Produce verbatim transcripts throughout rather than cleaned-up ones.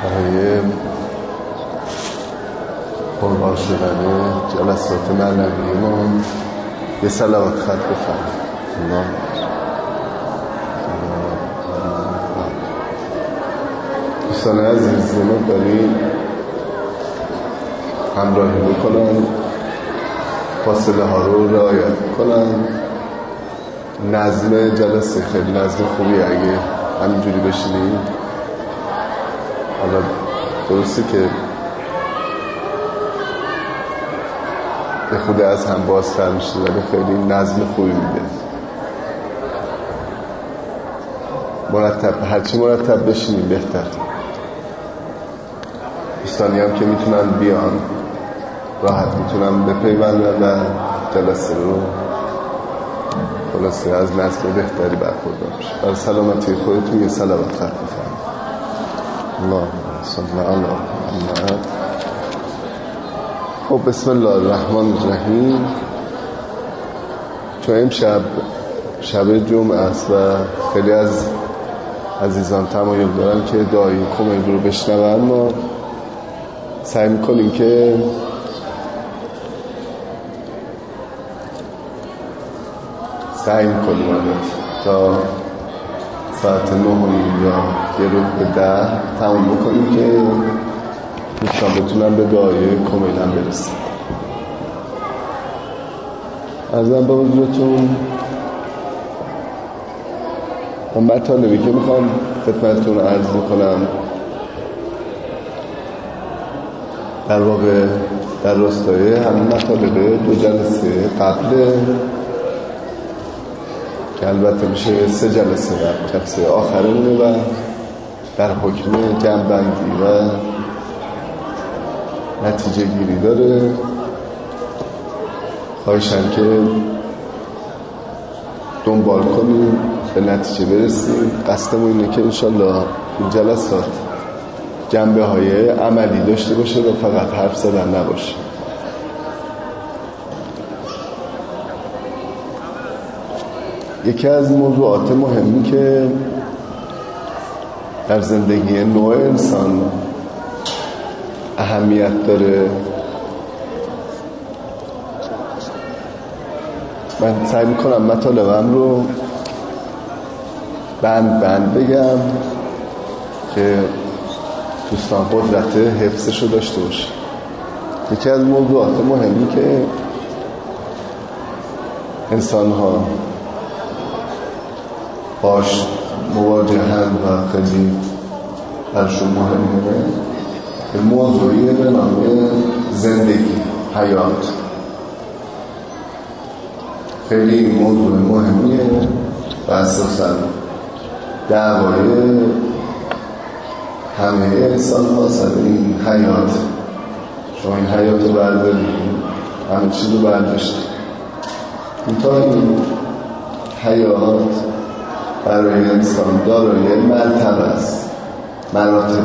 برای قربان شدن جلسات معنویمون یه صلوات خط بفرمایید. الله دوستان عزیز ما داریم همراهی بکنن، فاصله ها رو رعایت کنن. نظم جلسه خیلی نظم خوبی، اگه همینجوری بشینید. حالا درسته که به خود از هم بازتر میشه ولی خیلی نظم خوبی میده. مرتب، هرچی مرتب بشینید بهتر. دوستانی هم که میتونن بیان راحت میتونن بپیوندن و جلسه رو خلاصه از نظم بهتری برخوردار بشه. برای سلامتی خودتون یه صلوات خط بفرمایید. اللهم صل علی محمد. خب بسم الله الرحمن الرحیم. چون امشب شب جمعه است و خیلی از عزیزان تمایل دارن که دعای کمید رو بشنون، ما سعی میکنیم که سعی میکنیم تا ساعت نه یا یه رو به ده تمام بکنیم که دوستان بتونن به دعای کمیلن برسیم. ارزم به حضورتون اون مطالبی که میخوام خدمتتون عرض بکنم در واقع در راستای همین مطالب دو جلسه قبل که البته میشه سه جلسه قبل، جلسه آخرمونه و در حکم جمع‌بندی و نتیجه گیری داره. خواهشم که دنبال کنیم به نتیجه برسیم. قصدمون اینه که انشالله این جلسات جنبه های عملی داشته باشه و فقط حرف زدن نباشه. یکی از موضوعات مهمی که در زندگی نوع انسان اهمیت داره، من سعی میکنم مطالبم رو بند بند بگم که دوستان قدرت حفظش رو داشته باشه. یکی از موضوعات مهمی که انسان ها باش مواجهن و خیلی برشون مهمه به موضوعی به نام زندگی، حیات. خیلی موضوع مهمیه و اساساً دعوای همه انسان ها سر این حیات. شما این حیات رو بردارید، همه چیز رو برداشتید. تا این حیات برای انسان دارای مرتبه است، مراتب.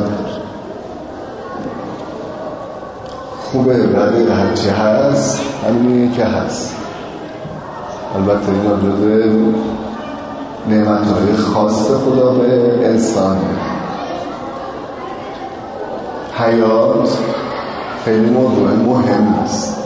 خوبه بده هرچی هست همینیه که هست. البته اینا جزء نعمتهای خاص خدا به انسان. حیات خیلی موضوع مهم است.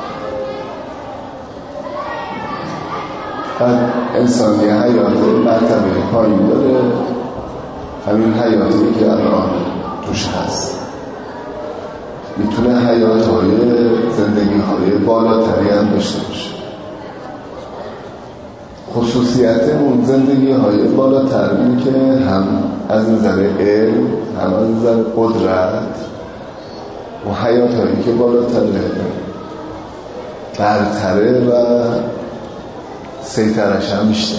انسان یه حیات مرتبه پایین داره، همین حیاتی که الان توش هست. میتونه حیاتهای زندگی‌های بالاتری هم داشته باشه. خصوصیت اون زندگی‌های بالاتر اینه که هم از نظر علم، هم از نظر قدرت و حیاتهایی که بالاتره برتره و سیطرش هم بیشتر.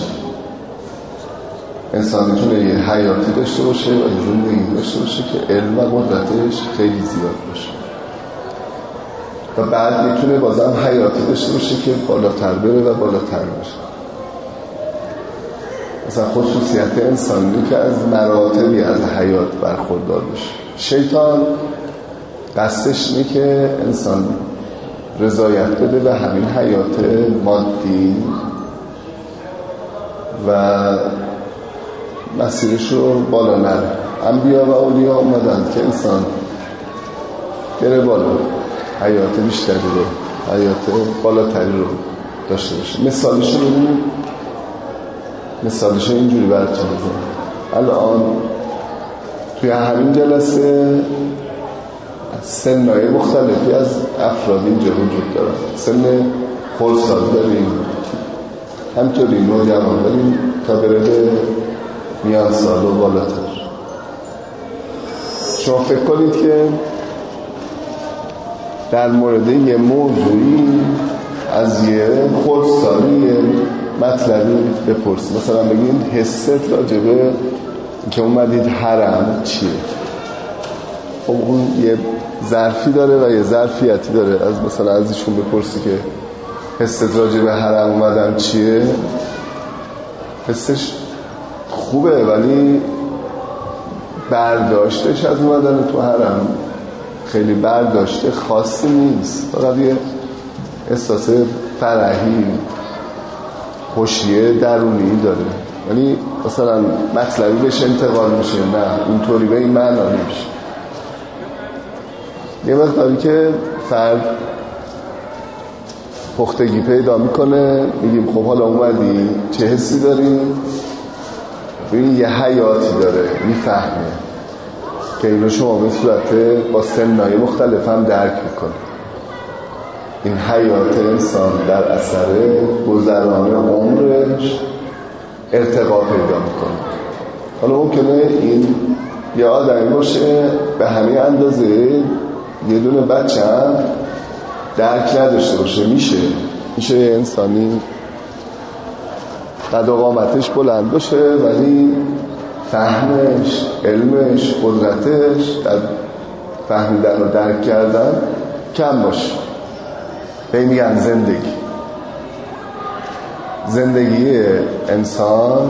انسان میتونه یه حیاتی داشته باشه و زندگی داشته باشه که علم و قدرتش خیلی زیاد باشه و بعد میتونه بازم حیاتی داشته باشه که بالاتر بره و بالاتر باشه. مثلا خصوصیت انسانی که از مراتبی از حیات برخوردار بشه. شیطان قصدش اینه که انسان رضایت بده به همین حیات مادی و مسیرش رو بالا نره. انبیا و اولیا اومدن که انسان بره بالا، حیات بیشتری رو، حیات بالاتری رو داشته باشه. مثالش رو ببینید، مثالش اینجوری براتون بزنم. الان توی همین جلسه سن‌های مختلفی از افراد اینجا وجود دارن. سن خردسال داریم، همطوری نوجوان داریم تا بره به میان سال و بالاتر. شما فکر کنید که در مورد یه موضوعی از یه خردسالی مطلبی بپرسید، مثلا بگید حست راجبه که اومدید حرم چیه؟ خب اون یه ظرفی داره و یه ظرفیتی داره. از مثلا از ایشون بپرسی که حست راجبه حرم اومدم چیه؟ حسش خوبه ولی برداشتش از اومدن تو حرم خیلی برداشته خاصی نیست، فقط یه احساس فرحی خوشیه درونی داره، ولی مثلا مطلبی بهش انتقال میشه نه اینطوری به این معنا نمیشه. یه مقداری که فرد پختگی پیدا میکنه میگیم خب حالا اومدی چه حسی داری؟ ببین یه حیاتی داره، میفهمه که اینو شما به صورت با سنهای مختلف هم درک میکنه. این حیات انسان در اثر گذران عمرش ارتقا پیدا میکنه. حالا ممکنه این یه آدمی باشه به همین اندازه یه دونه بچه هم درک نداشته باشه، میشه میشه یه انسانی قد و قامتش بلند باشه ولی فهمش، علمش، قدرتش در فهمیدن و درک کردن کم باشه. به میگن زندگی زندگی انسان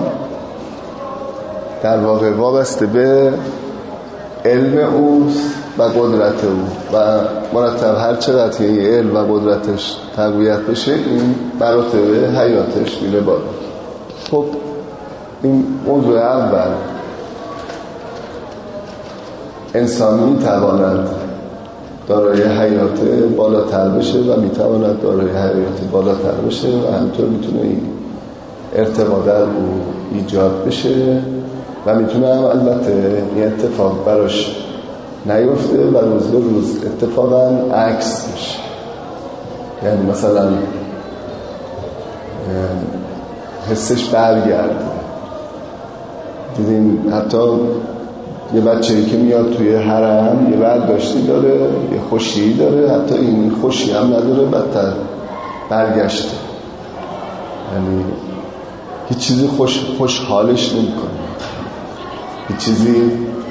در واقع وابسته به علم اوست و قدرت او و مرتب هر چقدر این علم و قدرتش تقویت بشه این مراتب حیاتش میره بالا. خب این موضوع اول. انسان میتواند دارای حیات بالاتر بشه و میتواند دارای حیات بالاتر بشه و همینطور میتونه این ارتقا در او ایجاد بشه و میتونه هم البته این اتفاق براش نیفته و روز به روز اتفاقا عکس میشه. یعنی مثلا حسش برگرده. دیدین حتی یه بچه‌ای که میاد توی حرم یه برداشتی داره، یه خوشی داره، حتی این خوشی هم نداره بدتر برگشته، یعنی هیچ چیزی خوش خوشحالش نمی‌کنه، هیچ چیزی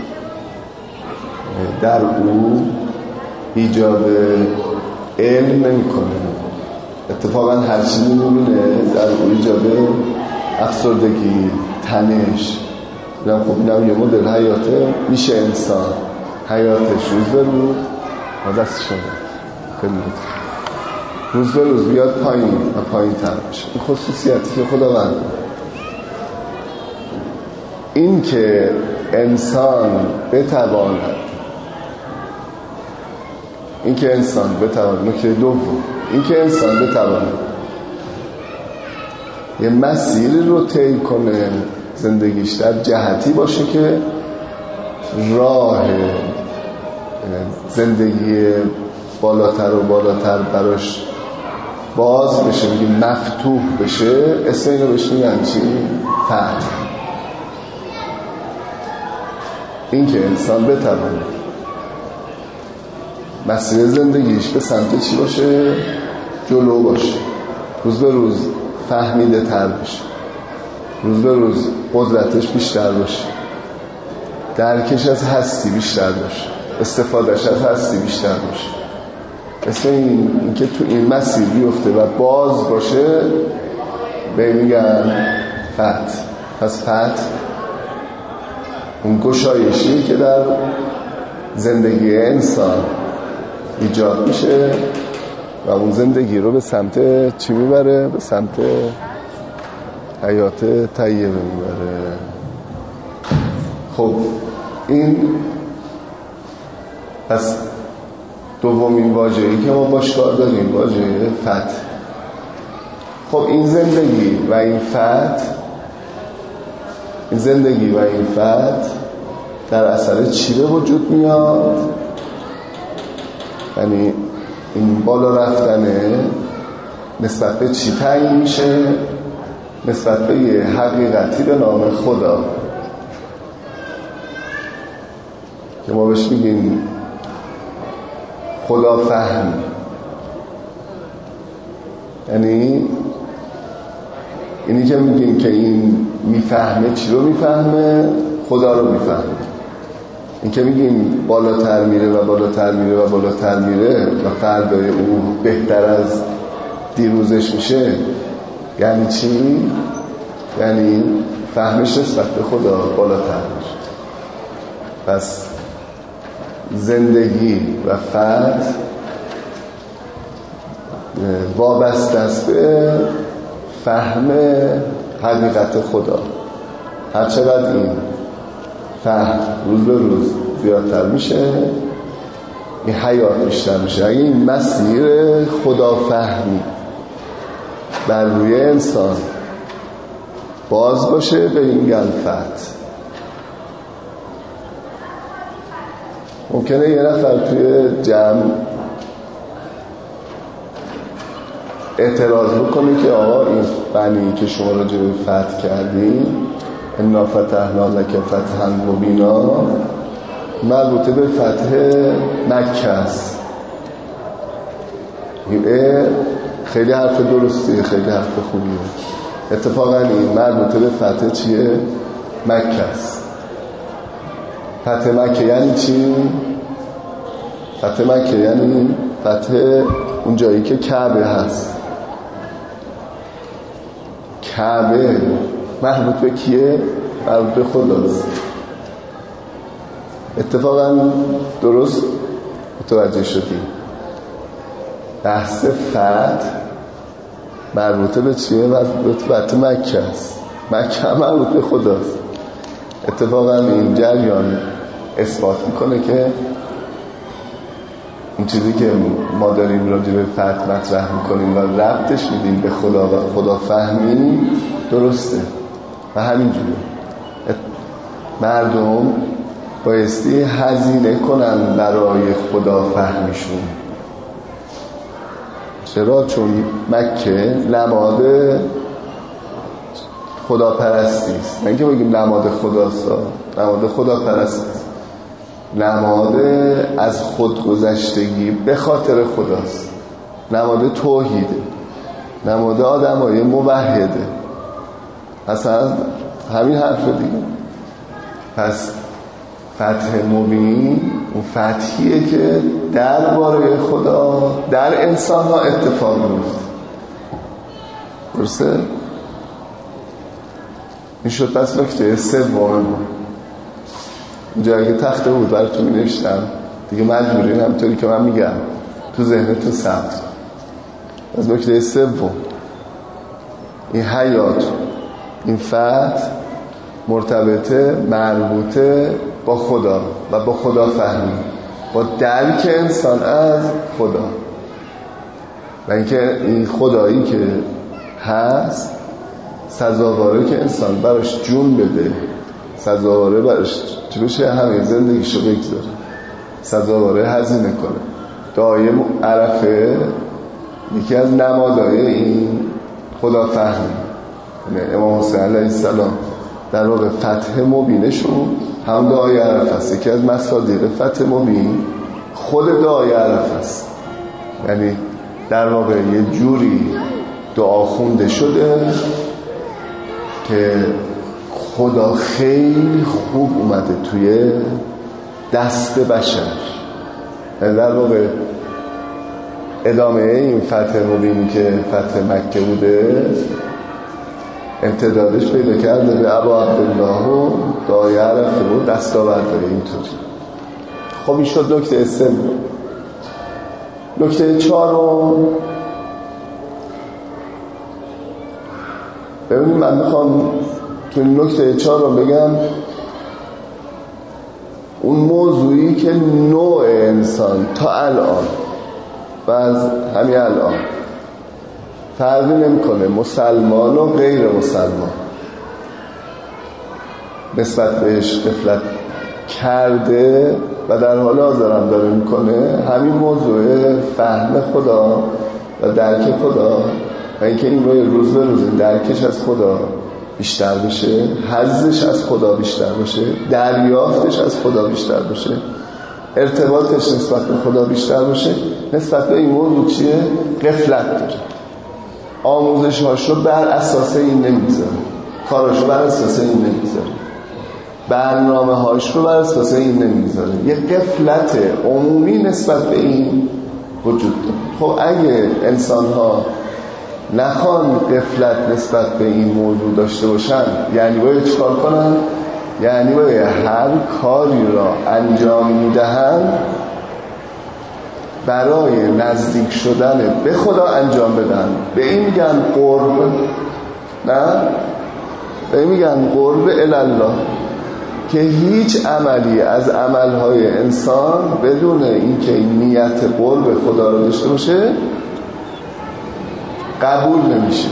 در او ایجاد علم نمی‌کنه. اتفاقا هر چیزی می‌بینه در او ایجاد افسردگی، تنش. اینم خب اینم یه مدل حیاته. میشه انسان حیاتش روز به روز و دست شده خیلی روز به روز بیاد پایین و پایین تر بشه. این خصوصیتی که خداوند این که انسان بتواند این که انسان بتواند نکته دوم این که انسان بتواند یه مسیری رو طی کنه زندگیش در جهتی باشه که راه زندگی بالاتر و بالاتر براش باز بشه، میگه مفتوح بشه. اسم اینو بهش میگن چی؟ فتح. این که انسان بتونه مسیر زندگیش به سمت چی باشه؟ جلو باشه، روز به روز فهمیده تر بشه، روز به روز قدرتش بیشتر باشه، درکش از هستی بیشتر باشه، استفادهش از هستی بیشتر باشه. مثل این, این که تو این مسیر بیفته و باز باشه به میگن فتح. پس فتح اون گشایشی که در زندگی انسان ایجاد میشه و اون زندگی رو به سمت چی میبره؟ به سمت حیات طیبه میبره. خب این پس دومین واژه‌ای که ما باش کار داریم واژه فتح. خب این زندگی و این فتح، این زندگی و این فتح در اثر چی به وجود میاد؟ یعنی این بالا رفتنه نسبت به چی تعیین میشه؟ نسبت به یه حقیقتی به نام خدا که ما بهش میگیم خدا فهم. یعنی اینی که میگیم که این میفهمه چی رو میفهمه؟ خدا رو میفهمه. این که میگیم بالاتر میره و بالاتر میره و بالاتر میره و فردای او بهتر از دیروزش میشه، یعنی چی؟ یعنی فهمش نسبت به خدا بالاتر میشه. پس زندگی و فتح وابسته است به فهم حقیقت خدا. هر چقدر این فهم روز به روز زیادتر میشه، این حیات بیشتر میشه. اگه این مسیر خدا فهمی بر روی انسان باز باشه به این گلفت، ممکنه یه نفر توی جمع اعتراض بکنه که آقا این بنی که شما راجع به فتح کردین انا فتحنا لک فتحا مبینا مربوطه به فتح مکه است. خیلی حرف درستیه، خیلی حرف خوبیه. اتفاقا این مربوطه به فتح چیه؟ مکه است. فتح مکه یعنی چی؟ فتح مکه یعنی فتح اون جایی که کعبه هست. کعبه مربوط به کیه؟ مربوط به خداست. اتفاقا درست متوجه شدی بحث فتح مربوط به چیه؟ مربوط به مکه است. مکه مربوط به خداست. اتفاقا این جریان اثبات میکنه که این چیزی که ما داریم راجع به فتح مطرح میکنیم و ربطش میدیم به خدا و خدا فهمی درسته و همینجوره. مردم بایستی هزینه کنن برای خدا فهمیشون. چرا؟ چون مکه نماد خدا پرستی است. نه اینکه بگیم نماد خداست، نماد خدا پرستی است. نماد از خودگذشتگی به خاطر خداست. نماد توحیده. نماد آدمای موحده. اصلا همین حرف دیگه. پس فتح مبین اون فتحیه که درباره خدا در انسان ها اتفاق میفته. درسته؟ این شد پس نکته سوم. اینجا اگه تخته بود براتون می نوشتم دیگه مجبورین همطوری که من میگم تو ذهنتون ثبت. از نکته سوم، این حیات، این فتح مرتبطه، مربوطه با خدا و با خدا فهمی، با درک انسان از خدا و اینکه این خدایی که هست سزاواره که انسان براش جون بده، سزاواره براش چه بشه همه زندگیشو بگذاره، سزاواره هزینه کنه. دایم عرفه یکی از نمادهای این خدا فهمی. امام حسین علیه السلام در واقع فتح مبینشون هم دعای عرفه است. یکی از مصادیق فتح مبین خود دعای عرفه است. یعنی در واقع یه جوری دعا خونده شده که خدا خیلی خوب اومده توی دست بشر. یعنی در واقع ادامه این فتح مبینی که فتح مکه بوده امتدادش پیدا کرده به ابا عبدالله و دعای عرفه و دستاورده اینطوری. خب این شد نکته سوم. نکته چهارم، ببینید من میخوام تو نکته چهارم بگم اون موضوعی که نوع انسان تا الان و از همین الان فرقی نمیکنه مسلمان و غیر مسلمان نسبت بهش غفلت کرده و در حال حاضر هم داره میکنه، همین موضوع فهم خدا و درک خدا و اینکه این روی روز به روز درکش از خدا بیشتر بشه، حظش از خدا بیشتر بشه، دریافتش از خدا بیشتر بشه، ارتباطش نسبت به خدا بیشتر بشه. نسبت به این موضوع چیه؟ غفلت داره. آموزش هاش رو بر اساس این نمیذاره، کارش رو بر اساس این نمیذاره، برنامه هاش رو بر اساس این نمیذاره. یه غفلت عمومی نسبت به این وجود داره. خب اگه انسان ها نخوان غفلت نسبت به این موضوع داشته باشن، یعنی باید چیکار کنن؟ یعنی باید هر کاری را انجام میدهن برای نزدیک شدن به خدا انجام بدن. به این میگن قرب، نه؟ به این میگن قرب الالله، که هیچ عملی از عملهای انسان بدون اینکه نیت قرب خدا رو داشته باشه قبول نمیشه.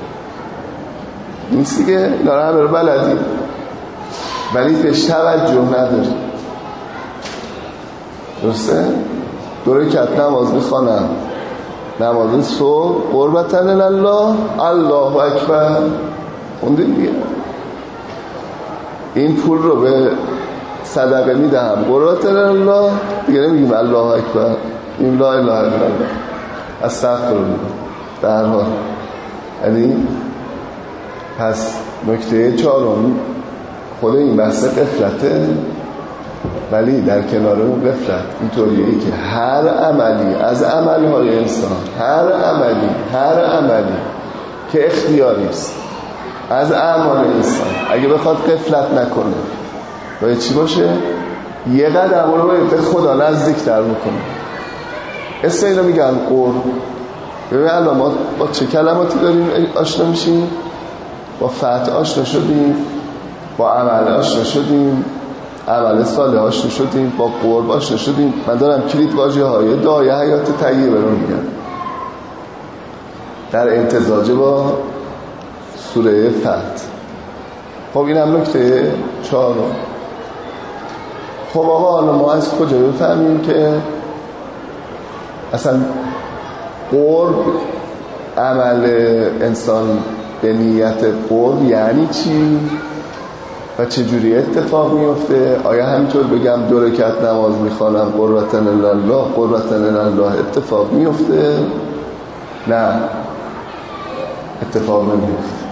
نیست دیگه، اینا رو همه رو بلدی ولی بهش توجه نداری. درسته؟ دو رکعت نماز میخوانم، نماز صبح قربتن الله، الله اکبر خوندیم دیگه. این پول رو به صدقه میدهم قربتن الله، دیگه نمیگیم الله اکبر، این لا اله الا الله استغفرالله. در حال یعنی پس نکته چهارم خود این بحث غفلته، ولی در کنار اون غفلت اینطوریه که هر عملی از عملهای انسان، هر عملی هر عملی که اختیاری است از اعمال انسان، اگه بخواد غفلت نکنه باید چی باشه؟ یه قدم رو باید به خدا نزدیک‌تر بکنه. اسم اینو میگن قرب. ببین الان ما با چه کلماتی داریم آشنا میشیم؟ با فتح آشنا شدیم، با عمل آشنا شدیم، عمل صالح آشنا شدیم، با قرب آشنا شدیم. من دارم کلید واژه های دعای حیات طیبه رو میگم در امتزاج با سوره فتح. خب این هم نکته چهارم. خب آقا حالا ما از کجا بفهمیم که اصلا قرب، عمل انسان به نیت قرب یعنی چی و چجوری اتفاق میفته؟ آیا همینطور بگم دو رکعت نماز میخوانم قربتن الله قربتن الله اتفاق میفته؟ نه، اتفاق نمیفته.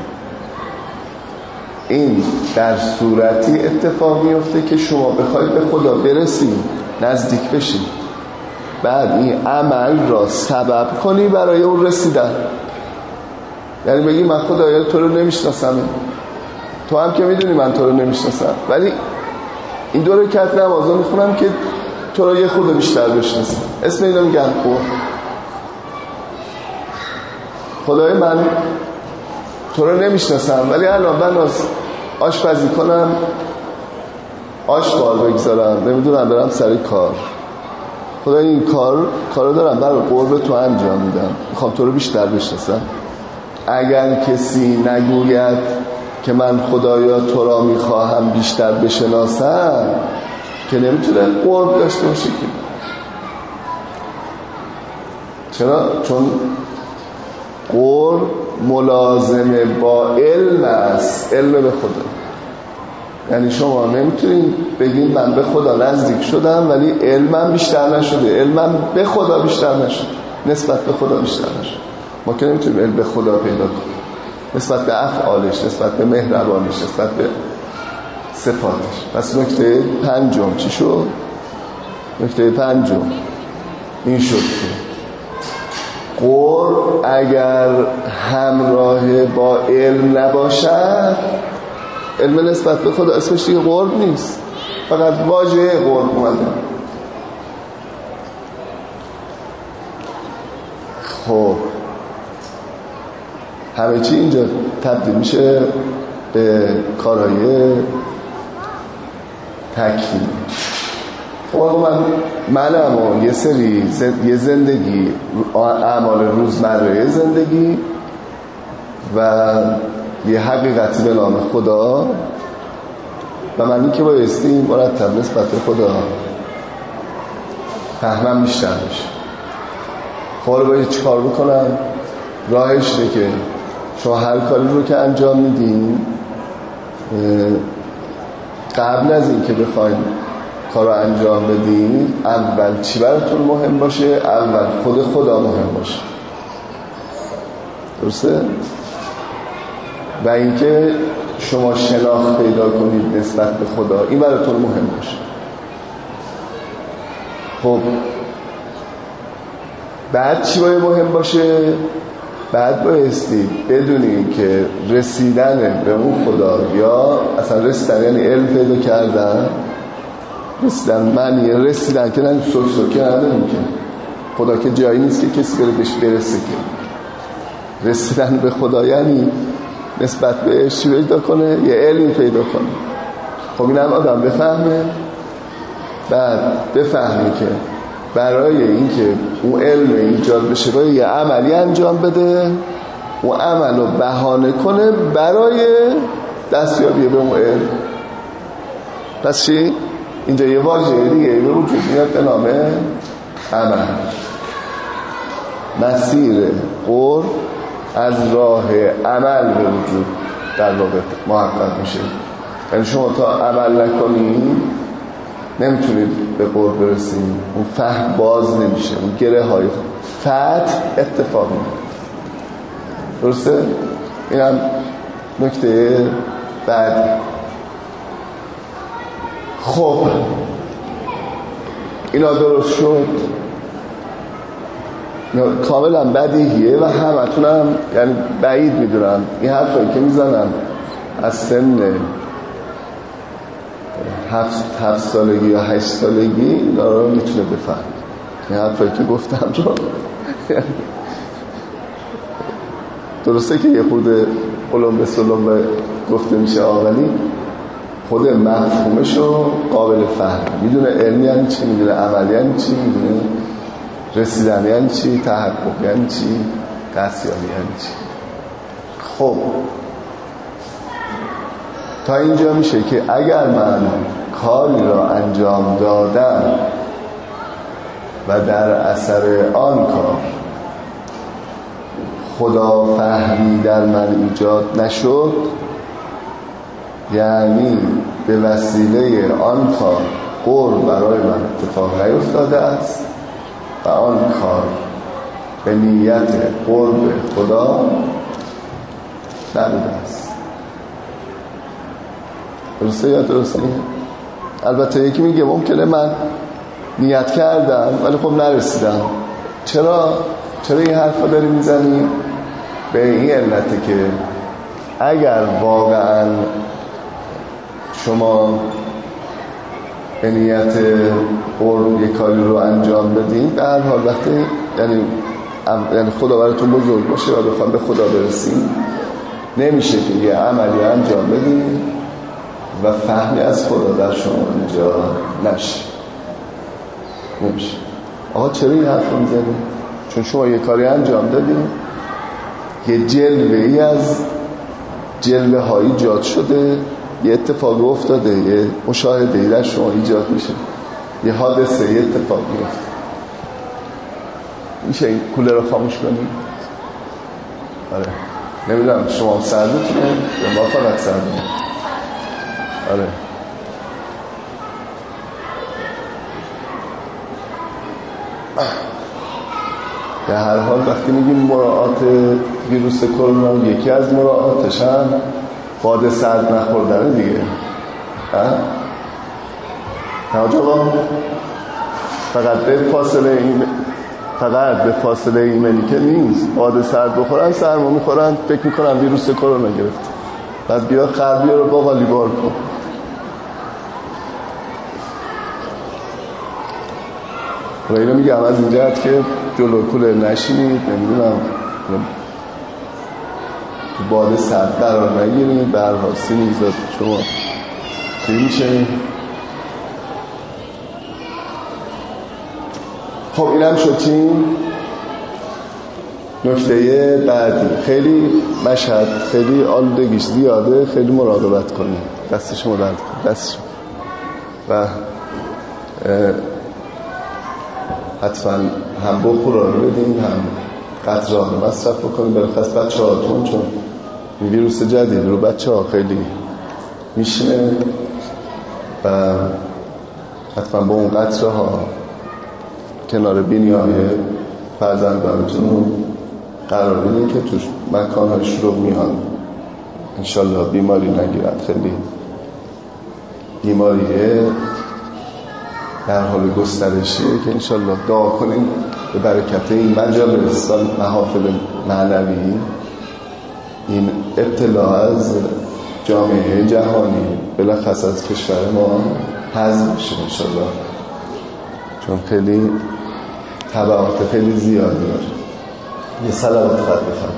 این در صورتی اتفاق میفته که شما بخواید به خدا برسی، نزدیک بشی، بعد این عمل را سبب کنی برای اون رسیدن. یعنی بگی من خدایا تو رو نمیشناسم، تو هم که میدونی من تو رو نمیشناسم، ولی این دو رکعت نماز رو میخونم که تو رو یه خورده بیشتر بشناسم. اسم اینو میگن قرب. خدای من تو رو نمیشناسم ولی الان من آشپزی کنم، آش بار بگذارم، نمیدونم برم سر کار، خدای این کار کارو دارم برای قرب تو انجام میدم، میخوام تو رو بیشتر بشناسم. اگر کسی نگوید که من خدایا تو را میخواهم بیشتر بشناسم که نمیتونه قرب داشته باشه که. چرا؟ چون قرب ملازمه با علم است، علم به خدا. یعنی شما نمیتونین بگین من به خدا نزدیک شدم ولی علمم بیشتر نشده، علمم به خدا بیشتر نشده، نسبت به خدا بیشتر نشده. ما که نمیتونیم علم به خدا پیدا کنیم نسبت به افعالش، نسبت به مهربانیش، نسبت به صفاتش. پس نکته پنجم چی شد؟ نکته پنجم این شد که قرب اگر همراه با علم نباشد، علم نسبت به خدا اسمش دیگه قرب نیست، فقط واژه قرب اومده. خب همه چی اینجا تبدیل میشه به کارهای تکفیری. خب آقا من منم و یه سری زد... یه زندگی اعمال روزمره زندگی و یه حقیقتی به نام خدا و منی که بایستی مرتب نسبت به خدا فهمم بیشتر بشه. خب رو باید چی کار بکنم؟ راهش اینه که شما هر کاری رو که انجام میدین قبل از این که بخواین کار رو انجام بدین اول چی براتون مهم باشه؟ اول خود خدا مهم باشه. درسته؟ و اینکه شما شناخت پیدا کنید نسبت به خدا، این براتون مهم باشه. خب بعد چی باید مهم باشه؟ بعد بایستی بدونی که رسیدن به اون خدا یا اصلا رسیدن یعنی علم پیدا کردن، رسیدن معنی رسیدن که نه سوک سوکه نداریم که خدا که جایی نیست که کسی بره بهش برسه. که رسیدن به خدا یعنی نسبت بهش چی پیدا کنه؟ یه علمی پیدا کنه. خب این هم آدم بفهمه، بعد بفهمی که برای اینکه اون علم ایجاد بشه باید یه عملی انجام بده، اون عمل رو بهانه کنه برای دستیابی به اون علم. پس چی؟ اینجا یه واژه دیگه به وجود میاد به نام عمل. مسیر قرب از راه عمل به وجود در واقع محقق میشه. یعنی شما تا عمل نکنی نمیتونید به قرب برسید، اون فهم باز نمیشه، اون گره های فتح اتفاق میفته. درسته؟ این هم نکته بعد. خب اینا درست شد، کاملا بدیهیه و همتون هم یعنی بعید میدونم این حرفایی که میزنم از سن هفت, هفت سالگی یا هشت سالگی اینا رو میتونه بفهم. این حرفایی که گفتم رو درسته که یه خود علوم به سلوم گفته میشه آقلی خود مفهومش رو قابل فهم میدونه. علمی یعنی چی، میدونه عملی یعنی چی، میدونه رسیدن یعنی چی، تحقق یعنی چی، دستیابی یعنی چی. خب تا اینجا میشه که اگر من کاری را انجام دادم و در اثر آن کار خدا فهمی در من ایجاد نشد، یعنی به وسیله آن کار قرب برای من اتفاق نیفتاده است و آن کار به نیت قرب خدا نبوده است. درسته یا درسته؟ البته یکی میگه ممکنه من نیت کردم ولی خب نرسیدم. چرا؟ چرا این حرف رو داری میزنی؟ به این علته که اگر واقعا شما به نیت قرب یک کاری رو انجام بدین، به هر حال وقتی یعنی یعنی خدا براتون بزرگ باشه و بخوام به خدا برسیم، نمیشه که یه عملی انجام بدین و فهمی از خدا در شما اینجا نشه. نمیشه. آقا چرا این حرف رو میزنی؟ چون شما یه کاری انجام دادین، یه جلوه ای از جلوه هایی ایجاد شده، یه اتفاق افتاده، یه مشاهده ای در شما ایجاد میشه، یه حادثه یه اتفاق میفته. میشه این کولر رو خاموش کنیم؟ آره نمیدونم شما سردتونه یا ما فقط سردونه؟ آره در هر حال وقتی میگیم مراعات ویروس کرونا، یکی از مراعاتش هم باد سرد نخوردن دیگه. توجه با فقط به فاصله این فقط به فاصله ایمنی که نیست، باد سرد بخورن سرما میخورن فکر میکنن ویروس کرونا گرفت، بعد بیا خربیا رو با قالی بار کن. و اینو میگم از این جهت که جلو کولر نشینید، نمیدونم تو باد سرد قرار نگیرید، به هر حال سینیزات شما چی میشه؟ خب اینم شد چی؟ نکته بعدی. خیلی مشهد خیلی آلودگیش زیاده، خیلی مراقبت کنید. دست شما درد کنید، دست شما. و حتما هم بخورا رو بدین، هم قطره ها رو مصرف بکنید. برخص بچه هاتون، چون این ویروس جدید رو بچه ها خیلی میشنه و حتما با اون قطره ها کنار بینی های فرزندانتون قرار بدین که توش مکان های شروع میان انشالله بیماری نگیرن. خیلی بیماریه در حال گسترشیه که انشالله دعا کنیم به برکت این مجالس و محافل معنوی این ابتلا از جامعه جهانی بلخص از کشور ما حذف بشه انشالله، چون خیلی تبعات خیلی زیادی داره. یه صلوات خط بفرم.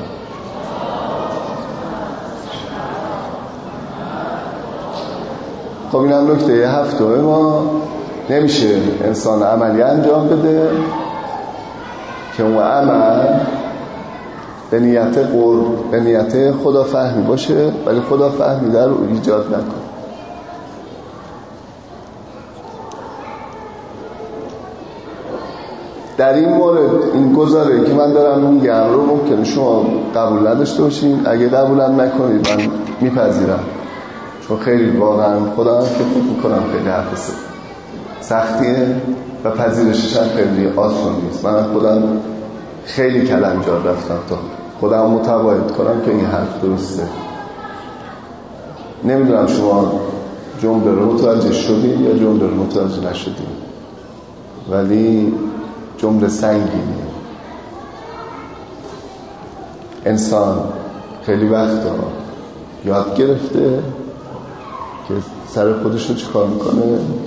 خب این هم نکته هفته ما. نمیشه انسان عملی انجام بده که اون عمل به نیت قرب، به نیت خدا فهمی باشه، ولی خدا فهمی در رو ایجاد نکن. در این مورد این گزاره که من دارم میگم رو ممکنه شما قبول نداشته باشین. اگه قبولم نکنید من میپذیرم، چون خیلی واقعا خدا فکر میکنم خیلی حرف سختیه و پذیرشش هم خیلی آسان نیست. من خودم خیلی کلنجار رفتم تا خودم متقاعد کنم که این حرف درسته. نمیدونم شما جمله رو متوجه شدید یا جمله رو متوجه نشدید، ولی جمله سنگینه. انسان خیلی وقتا یاد گرفته که سر خودش رو چیکار میکنه؟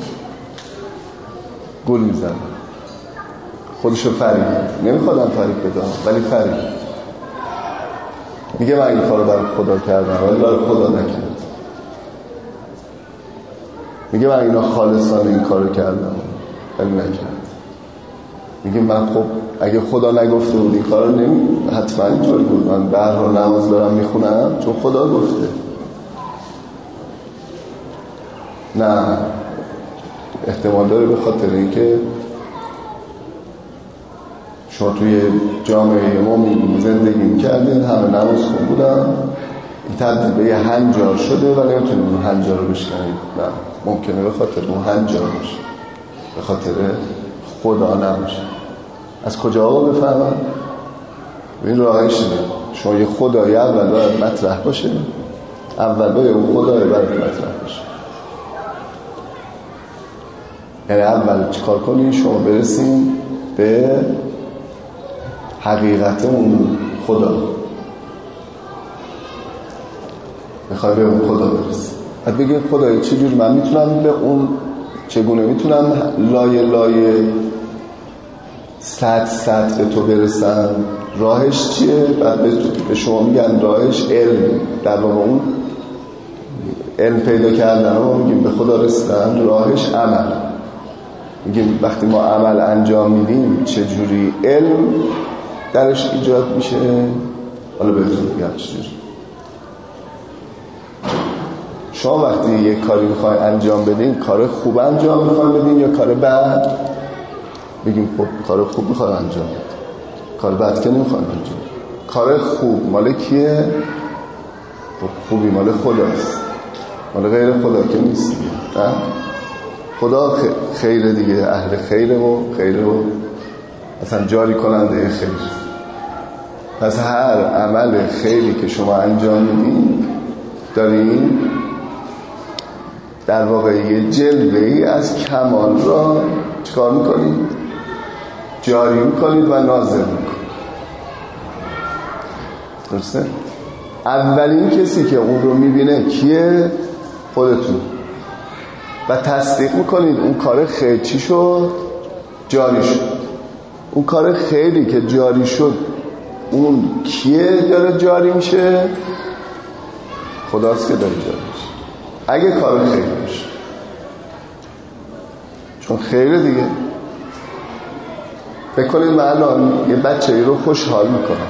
گول میزنه، خودش رو فریب. نمیخوادم فریب بدم ولی فریب میگه من این کارو برای خدا کردم ولی برای خدا نکرد. میگه من اینا خالصانه این کارو کردم ولی نکرد. میگه من خب اگه خدا نگفته بود این کارو نمی حتما اینطوری بود. من به هر حال نماز دارم میخونم چون خدا گفته. نه، احتمال داره به خاطر اینکه شما توی جامعه ما زندگی میکردین، همه نماز خون بودن، این تبدیل به یه هنجار شده و نمیتونید اون هنجار رو بشکنید. نه، ممکنه به خاطر اون هنجار باشه، به خاطر خدا نباشه. از کجا ها بفهمم؟ این راهش اینه، شما یه خدای اول باید مطرح باشه، اول باید اون خدای باید مطرح باشه. یعنی اول چیکار کنین؟ شما برسین به حقیقت اون خدا. میخوای به اون خدا برسین، بعد بگید خدای چجور من میتونم به اون، چگونه میتونم لایه لایه سطح سطح به تو برسم؟ راهش چیه؟ بعد به شما میگن راهش علم. در واقع اون علم پیدا کردن رو میگیم به خدا رسیدن. راهش عمل. میگیم وقتی ما عمل انجام میدیم چجوری علم درش ایجاد میشه. حالا بهتون میگم چجوری. شما وقتی یک کاری میخواین انجام بدین، کار خوب انجام میخواین بدین یا کار بد؟ بگیم خب کار خوب میخواین انجام بدین، کار بد که نمیخواین انجام. کار خوب مال کیه؟ خب خوبی مال خداست، مال غیر خدا که نیست. نه، خدا خیره دیگه، اهل خیره و خیره و اصلا جاری کننده خیر. پس هر عمل خیری که شما انجام میدین دارین در واقع یه جلوه‌ای از کمال را چیکار میکنید؟ جاری میکنید و نازل میکنید. درسته؟ اولین کسی که اون رو میبینه کیه؟ خودتون. و تصدیق میکنید اون کار خیر چی شد؟ جاری شد. اون کار خیری که جاری شد اون کیه داره جاری میشه؟ خداست که داره جاری میشه. اگه کار خیر باشه، چون خیره دیگه. بکنید من الان یه بچه ای رو خوشحال میکنم،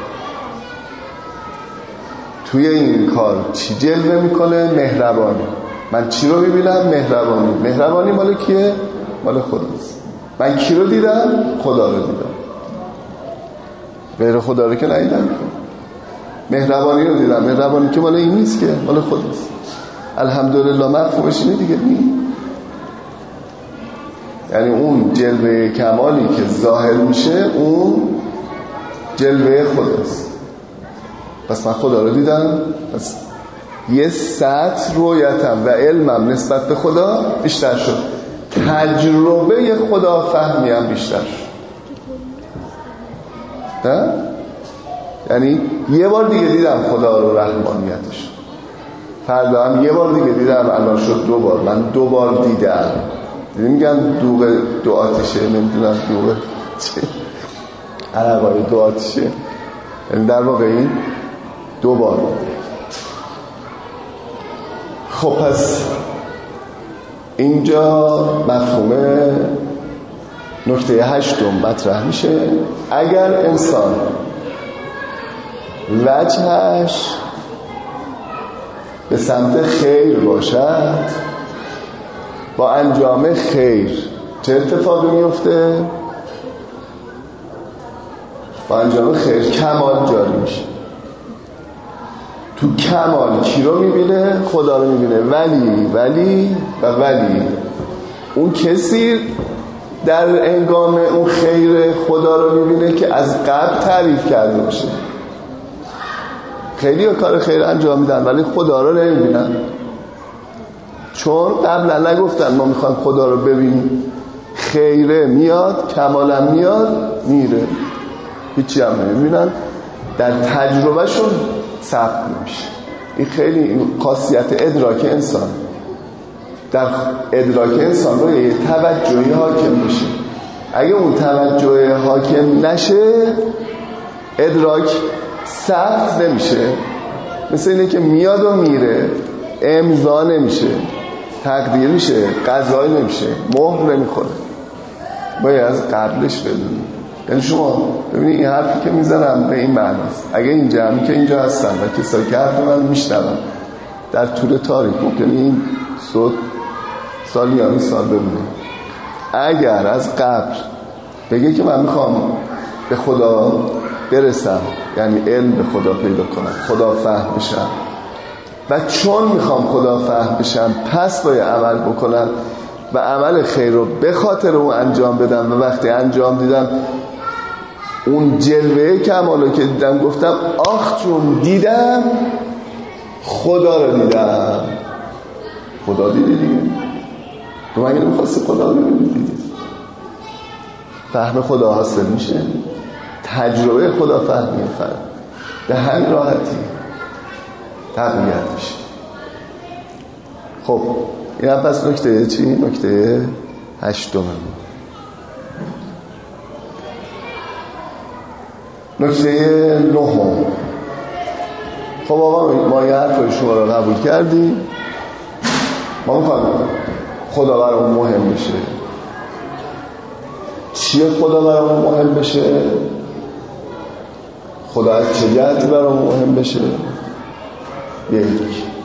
توی این کار چی جلوه میکنه؟ مهربانی. من چی رو میبینم؟ مهربانی. مهربانی مال کیه؟ مال خداست. من کی رو دیدم؟ خدا رو دیدم، غیر خدا رو که ندیدم. مهربانی رو دیدم، مهربانی که مال این نیست که، مال خداست. الحمدلله مفهومش اینه دیگه. یعنی اون جلوه کمالی که ظاهر میشه اون جلوه خداست. پس من خدا رو دیدم، پس یه سطح رویتم و علمم نسبت به خدا بیشتر شد، تجربه خدا فهمیم بیشتر شد. نه؟ یعنی یه بار دیگه دیدم خدا رو، رحمانیتش. فردا هم یه بار دیگه دیدم، الان شد دو بار. من دو بار دیدم. دیدیم میگن دوغ دو آتشه، نمیدونم دوغ چه عربای دو آتشه، یعنی در واقع این دو بار. خب پس اینجا مفهوم نکته هشتم مطرح میشه. اگر انسان وجهش به سمت خیر باشد، با انجام خیر چه اتفاقی میفته؟ با انجام خیر کمال جاری میشه. تو کمال کی رو میبینه؟ خدا رو میبینه. ولی ولی و ولی اون کسی در انگام اون خیر خدا رو میبینه که از قبل تعریف کرده باشه. خیلی کار خیر انجام میدن ولی خدا رو نمیبینن، چون قبلا نگفتن ما میخوایم خدا رو ببینیم. خیره میاد، کمالم میاد، میره، هیچی هم نمیبینن، در تجربه شون ثبت نمیشه. این خیلی این خاصیت ادراک انسان، در ادراک انسان رو یه توجهی حاکم میشه. اگه اون توجه حاکم نشه ادراک ثبت نمیشه. مثل اینه که میاد و میره، امضا نمیشه، تقدیر میشه، قضایی نمیشه، مهر نمیخوره. باید از قبلش بدونی. یعنی شما ببینید این حرفی که میزنم به این معناست. اگه این جمعی که اینجا هستن و کسایی که حرف من میشنون در طول تاریخ ممکنه این صوت سالیانی سال بمونه، اگر از قبل بگه که من میخوام به خدا برسم، یعنی علم به خدا پیدا کنم، خدا فهم بشم، و چون میخوام خدا فهم بشم پس باید عمل بکنم و عمل خیر رو به خاطر اون انجام بدم، و وقتی انجام دیدم اون جلوه کمالو که دیدم گفتم آخ چون دیدم خدا رو دیدم. خدا دیدی دیگه، تو مگه نمیخواستی خدا رو ببینی؟ فهم خدا حاصل میشه، تجربه خدا فهمی فرد به همین راحتی تقویت میشه. خب این هم پس نکته چی؟ نکته هشتم. نکته نهم. خب آقا ما یه حرفای شما رو قبول کردیم، ما میخوایم خدا برامون مهم بشه. چیه خدا برامون مهم بشه؟ خدا از چه جهتی برامون مهم بشه؟ یک،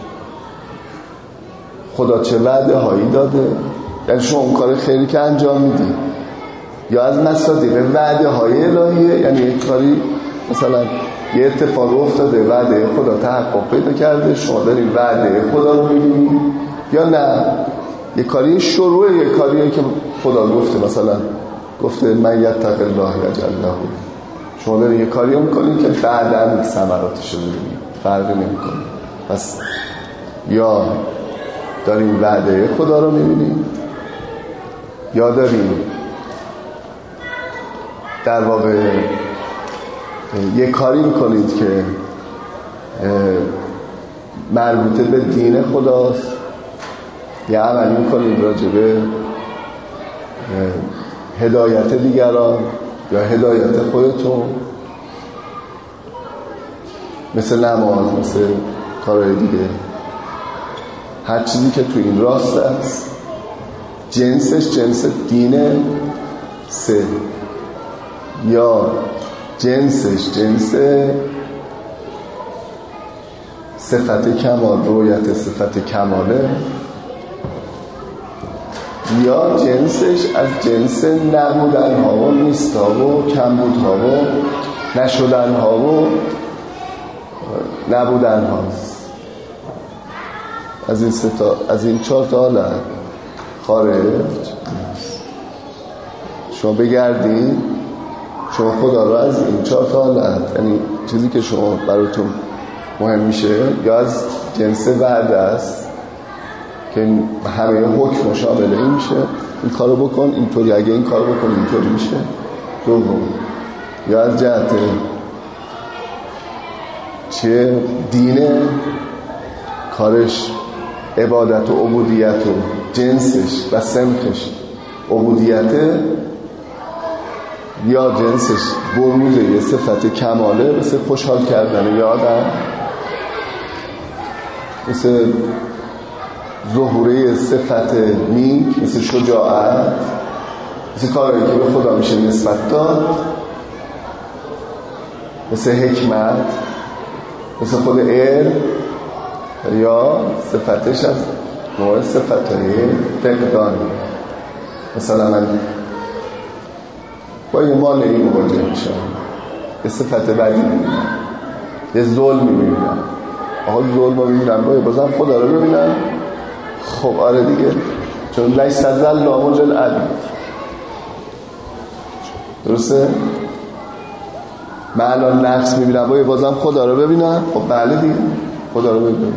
خدا چه وعده هایی داده؟ یعنی شما اون کار خیری که انجام میدی یا از مصادیق وعده های الهیه، یعنی یک کاری مثلا یه اتفاق افتاده وعده خدا تحقق پیدا کرده، شما دارید وعده خدا رو میبینی، یا نه یه کاری شروع یه کاریه که خدا گفته، مثلا گفته من یتق الله یجعل له، شما دارید یه کاری رو میکنید که بعداً ثمراتش رو میبینید، فرقی نمیکنه. پس یا داریم وعده خدا رو میبینیم یا داریم در واقع یه کاری میکنید که مربوطه به دین خداست، یه عملی میکنید راجع به هدایت دیگران یا هدایت خودتون، مثل نماز، مثل کارهای دیگه. هر چیزی که تو این راست است جنسش جنس دینه. سه، یا جنسش جنس صفت کمال، رویت صفت کماله، یا جنسش از جنس نبودن ها و نیستا و کمبود ها و نشدن ها و نبودن هاست. از این ستا از این چهار تا حالت خارج شما بگردید، شما خدا رو از این چهار تا حالت، یعنی چیزی که شما براتون مهم میشه، یا از جنس وعده است که همه حکم شامل این میشه، این کارو بکن اینطوری، اگه این کارو بکن اینطوری میشه. دوم، یا از جهت چیه؟ دینه، کارش عبادت و عبودیت و جنسش و سمتش عبودیته، یا جنسش بروزه یه صفت کماله، مثل خوشحال کردن یه آدم، مثل ظهوره صفت نیک، مثل شجاعت، مثل کارهایی که به خدا میشه نسبت داد، مثل حکمت، مثل خود علم، یا صفتش از نوع صفتهای فقدان. مثلا من با یه مانعی مواجه میشم، یه صفت بدی میبینم، یه ظلم میبینم، آقا ظلم رو میبینم، باید بازم خدا رو ببینم. خب آره دیگه، چون لیس ظلام للعبید، درسته؟ من الان نقص میبینم، باید بازم خدا رو ببینم. خب بله دیگه، خدا رو ببینم.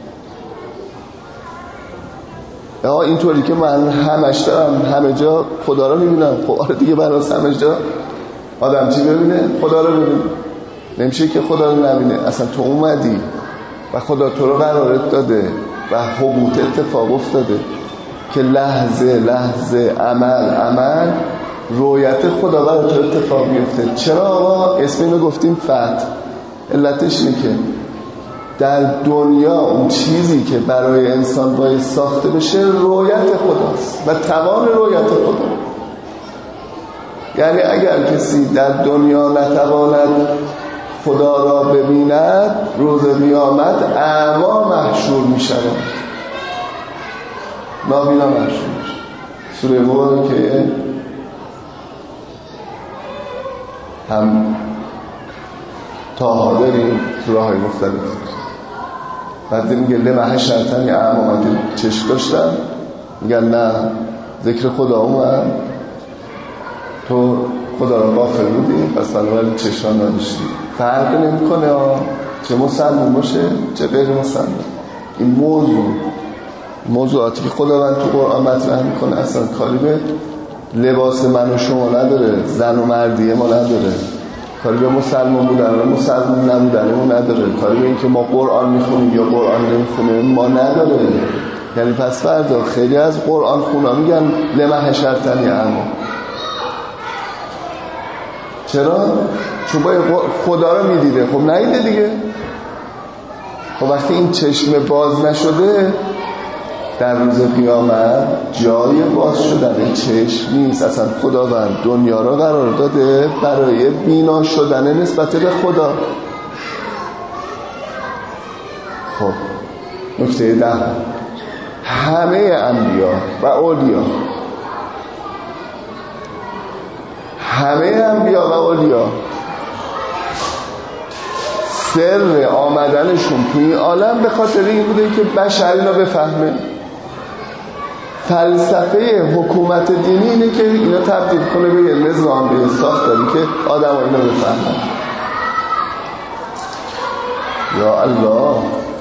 آقا اینطوری که من همش دارم همه جا خدا رو میبینم. خب آره دیگه، براس همه جا آدم چی ببینه؟ خدا رو ببینه. نمیشه که خدا رو نبینه. اصلا تو اومدی و خدا تو رو قرارت داده و حبوط اتفاق افتاده که لحظه لحظه عمل عمل رویت خدا برای تو اتفاق میفته. چرا آقا اسم اینو گفتیم فتح؟ علتش اینه که در دنیا اون چیزی که برای انسان باید ساخته بشه رویت خداست و توان رویت خدا. یعنی اگر کسی در دنیا نتواند خدا را ببیند، روز قیامت اعما محشور می شود، نابینا محشور می شود. سوره مبارکه هم تاها داریم، سوره های مختلف. بعد میگه لما حشرتنی اعما، من که چشم داشتم، میگن نه ذکر خدا اومد، تو خدا را غافل بودی، پس بنابراین چشمان نداشتی. فرق نمیکنه چه مسلمان باشه چه غیر مسلمان. این موضوع موضوعاتی که خداوند تو قرآن مطرح میکنه اصلا کاری به لباس من و شما نداره، زن و مردی ما نداره، کاری به مسلمان بودن و مسلمان نبودن ما نداره، کاری به این که ما قرآن میخونیم یا قرآن نمیخونیم ما نداره. یعنی پس فردا خیلی از قرآن خونا میگن لما حشرتنی اعما. چرا؟ چون باید خدا رو میدیده. خب ندیده دیگه. خب وقتی این چشم باز نشده، در روز قیامت جای باز شدن چشم نیست. اصلا خداوند دنیا رو قرار داده برای بینا شدن نسبت به خدا. خب نکته ده، همه انبیا و اولیا، همه انبیا و اولیا سر آمدنشون توی این عالم به خاطر این بوده که بشر اینا بفهمه. فلسفه حکومت دینی اینه که اینا تبدیل کنه به یه نظام، به یه ساختاری که آدم ها اینا بفهمن. یا الله،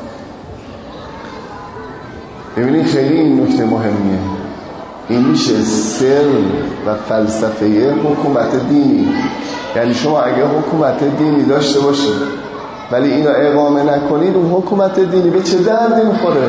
ببینید خیلی این نکته مهمیه. این میشه سر و فلسفه حکومت دینی. یعنی شما اگه حکومت دینی داشته باشید ولی اینو اقامه نکنید، اون حکومت دینی به چه دردی میخوره؟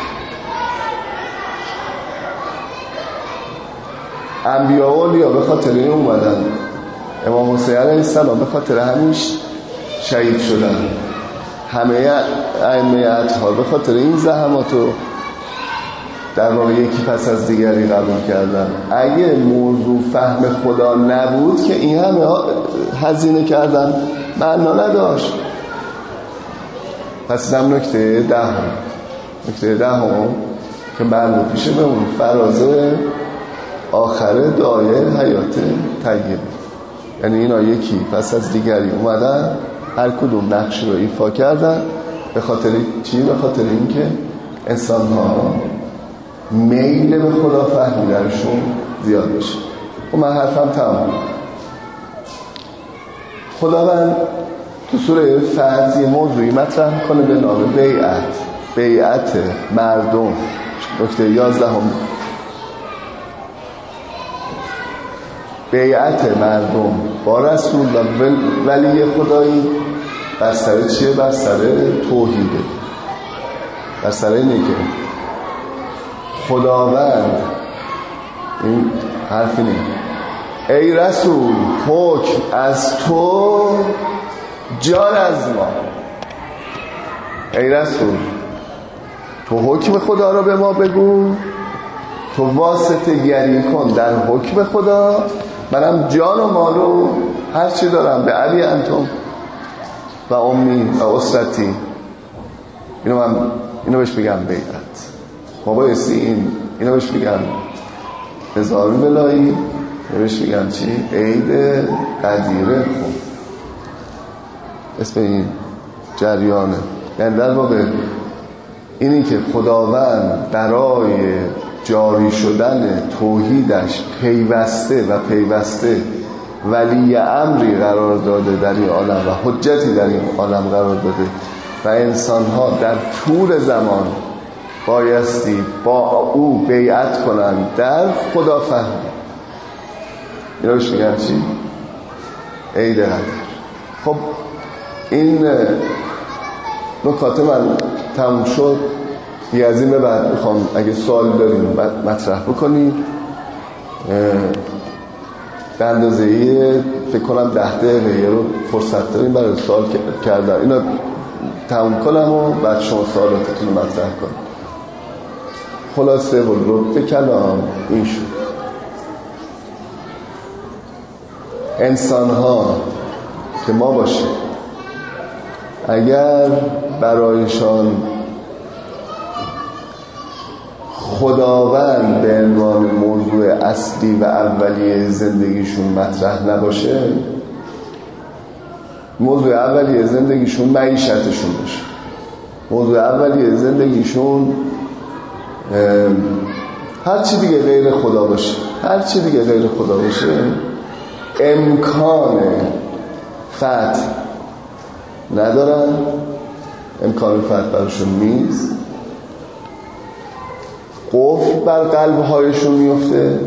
انبیا و اولیا به خاطر این اومدن. امام حسین علیه السلام به خاطر همیش شهید شدن. همه ائمه اطهار به خاطر این زحمات و در واقع یکی پس از دیگری قبول کردن. اگه موضوع فهم خدا نبود که این همه هزینه کردن معنا نداشت. پس اینم نکته دهم. نکته دهم که مربوط میشه به اون فراز آخره دایه حیات طیبه. یعنی اینا یکی پس از دیگری اومدن، هر کدوم نقش رو ایفا کردن. به خاطر چی؟ به خاطر اینکه انسان ها میل به خدا فهمیدنشون زیاد بشه. و من حرفم تمام. خداوند تو سوره فتح موضوعی مطرح کنه به نام بیعت. بیعت مردم. نکته یازدهم، بیعت مردم با رسول و ولی خدایی بر سر چیه؟ بر سر توحیده. بر سر اینه که خداوند، این حرف اینه، ای رسول حکم از تو جان از ما. ای رسول تو حکم خدا رو به ما بگو، تو واسطه گری کن در حکم خدا، منم جان و مال و هر چی دارم به علی انتم و امی و اسرتی. اینو من اینو بهش بگم بیعت. ما بایستی این اینو بهش بگم هزار بلایی، بهش بگم چی؟ عید قدیره. خوب اسم این جریانه. یعنی در واقع اینی که خداوند برای جاری شدن توحیدش پیوسته و پیوسته ولی امری قرار داده در این عالم و حجتی در این عالم قرار داده و انسان‌ها در طول زمان بایستی با او بیعت کنن در خدا فهم. اینا بهش میگن چی؟ عید قدر. خب این نکات من تموم شد. یه از این به بعد میخوام اگه سوال داریم مطرح بکنیم. به اندازه ای فکر کنم ده دقیقه رو فرصت داریم برای سوال کردن. اینا تموم کنم و بعد شما سوالاتتون رو مطرح کنم. خلاصه ولو کلام این شد: انسان ها که ما باشیم اگر برایشان خداوند به عنوان موضوع اصلی و اولیه زندگیشون مطرح نباشه، موضوع اولیه زندگیشون معیشتشون باشه، موضوع اولیه زندگیشون هر چی دیگه غیر خدا باشه، هر چی دیگه غیر خدا باشه، امکان فتح ندارن، امکان فتح براشون نیست، قفل بر قلبهایشون میفته،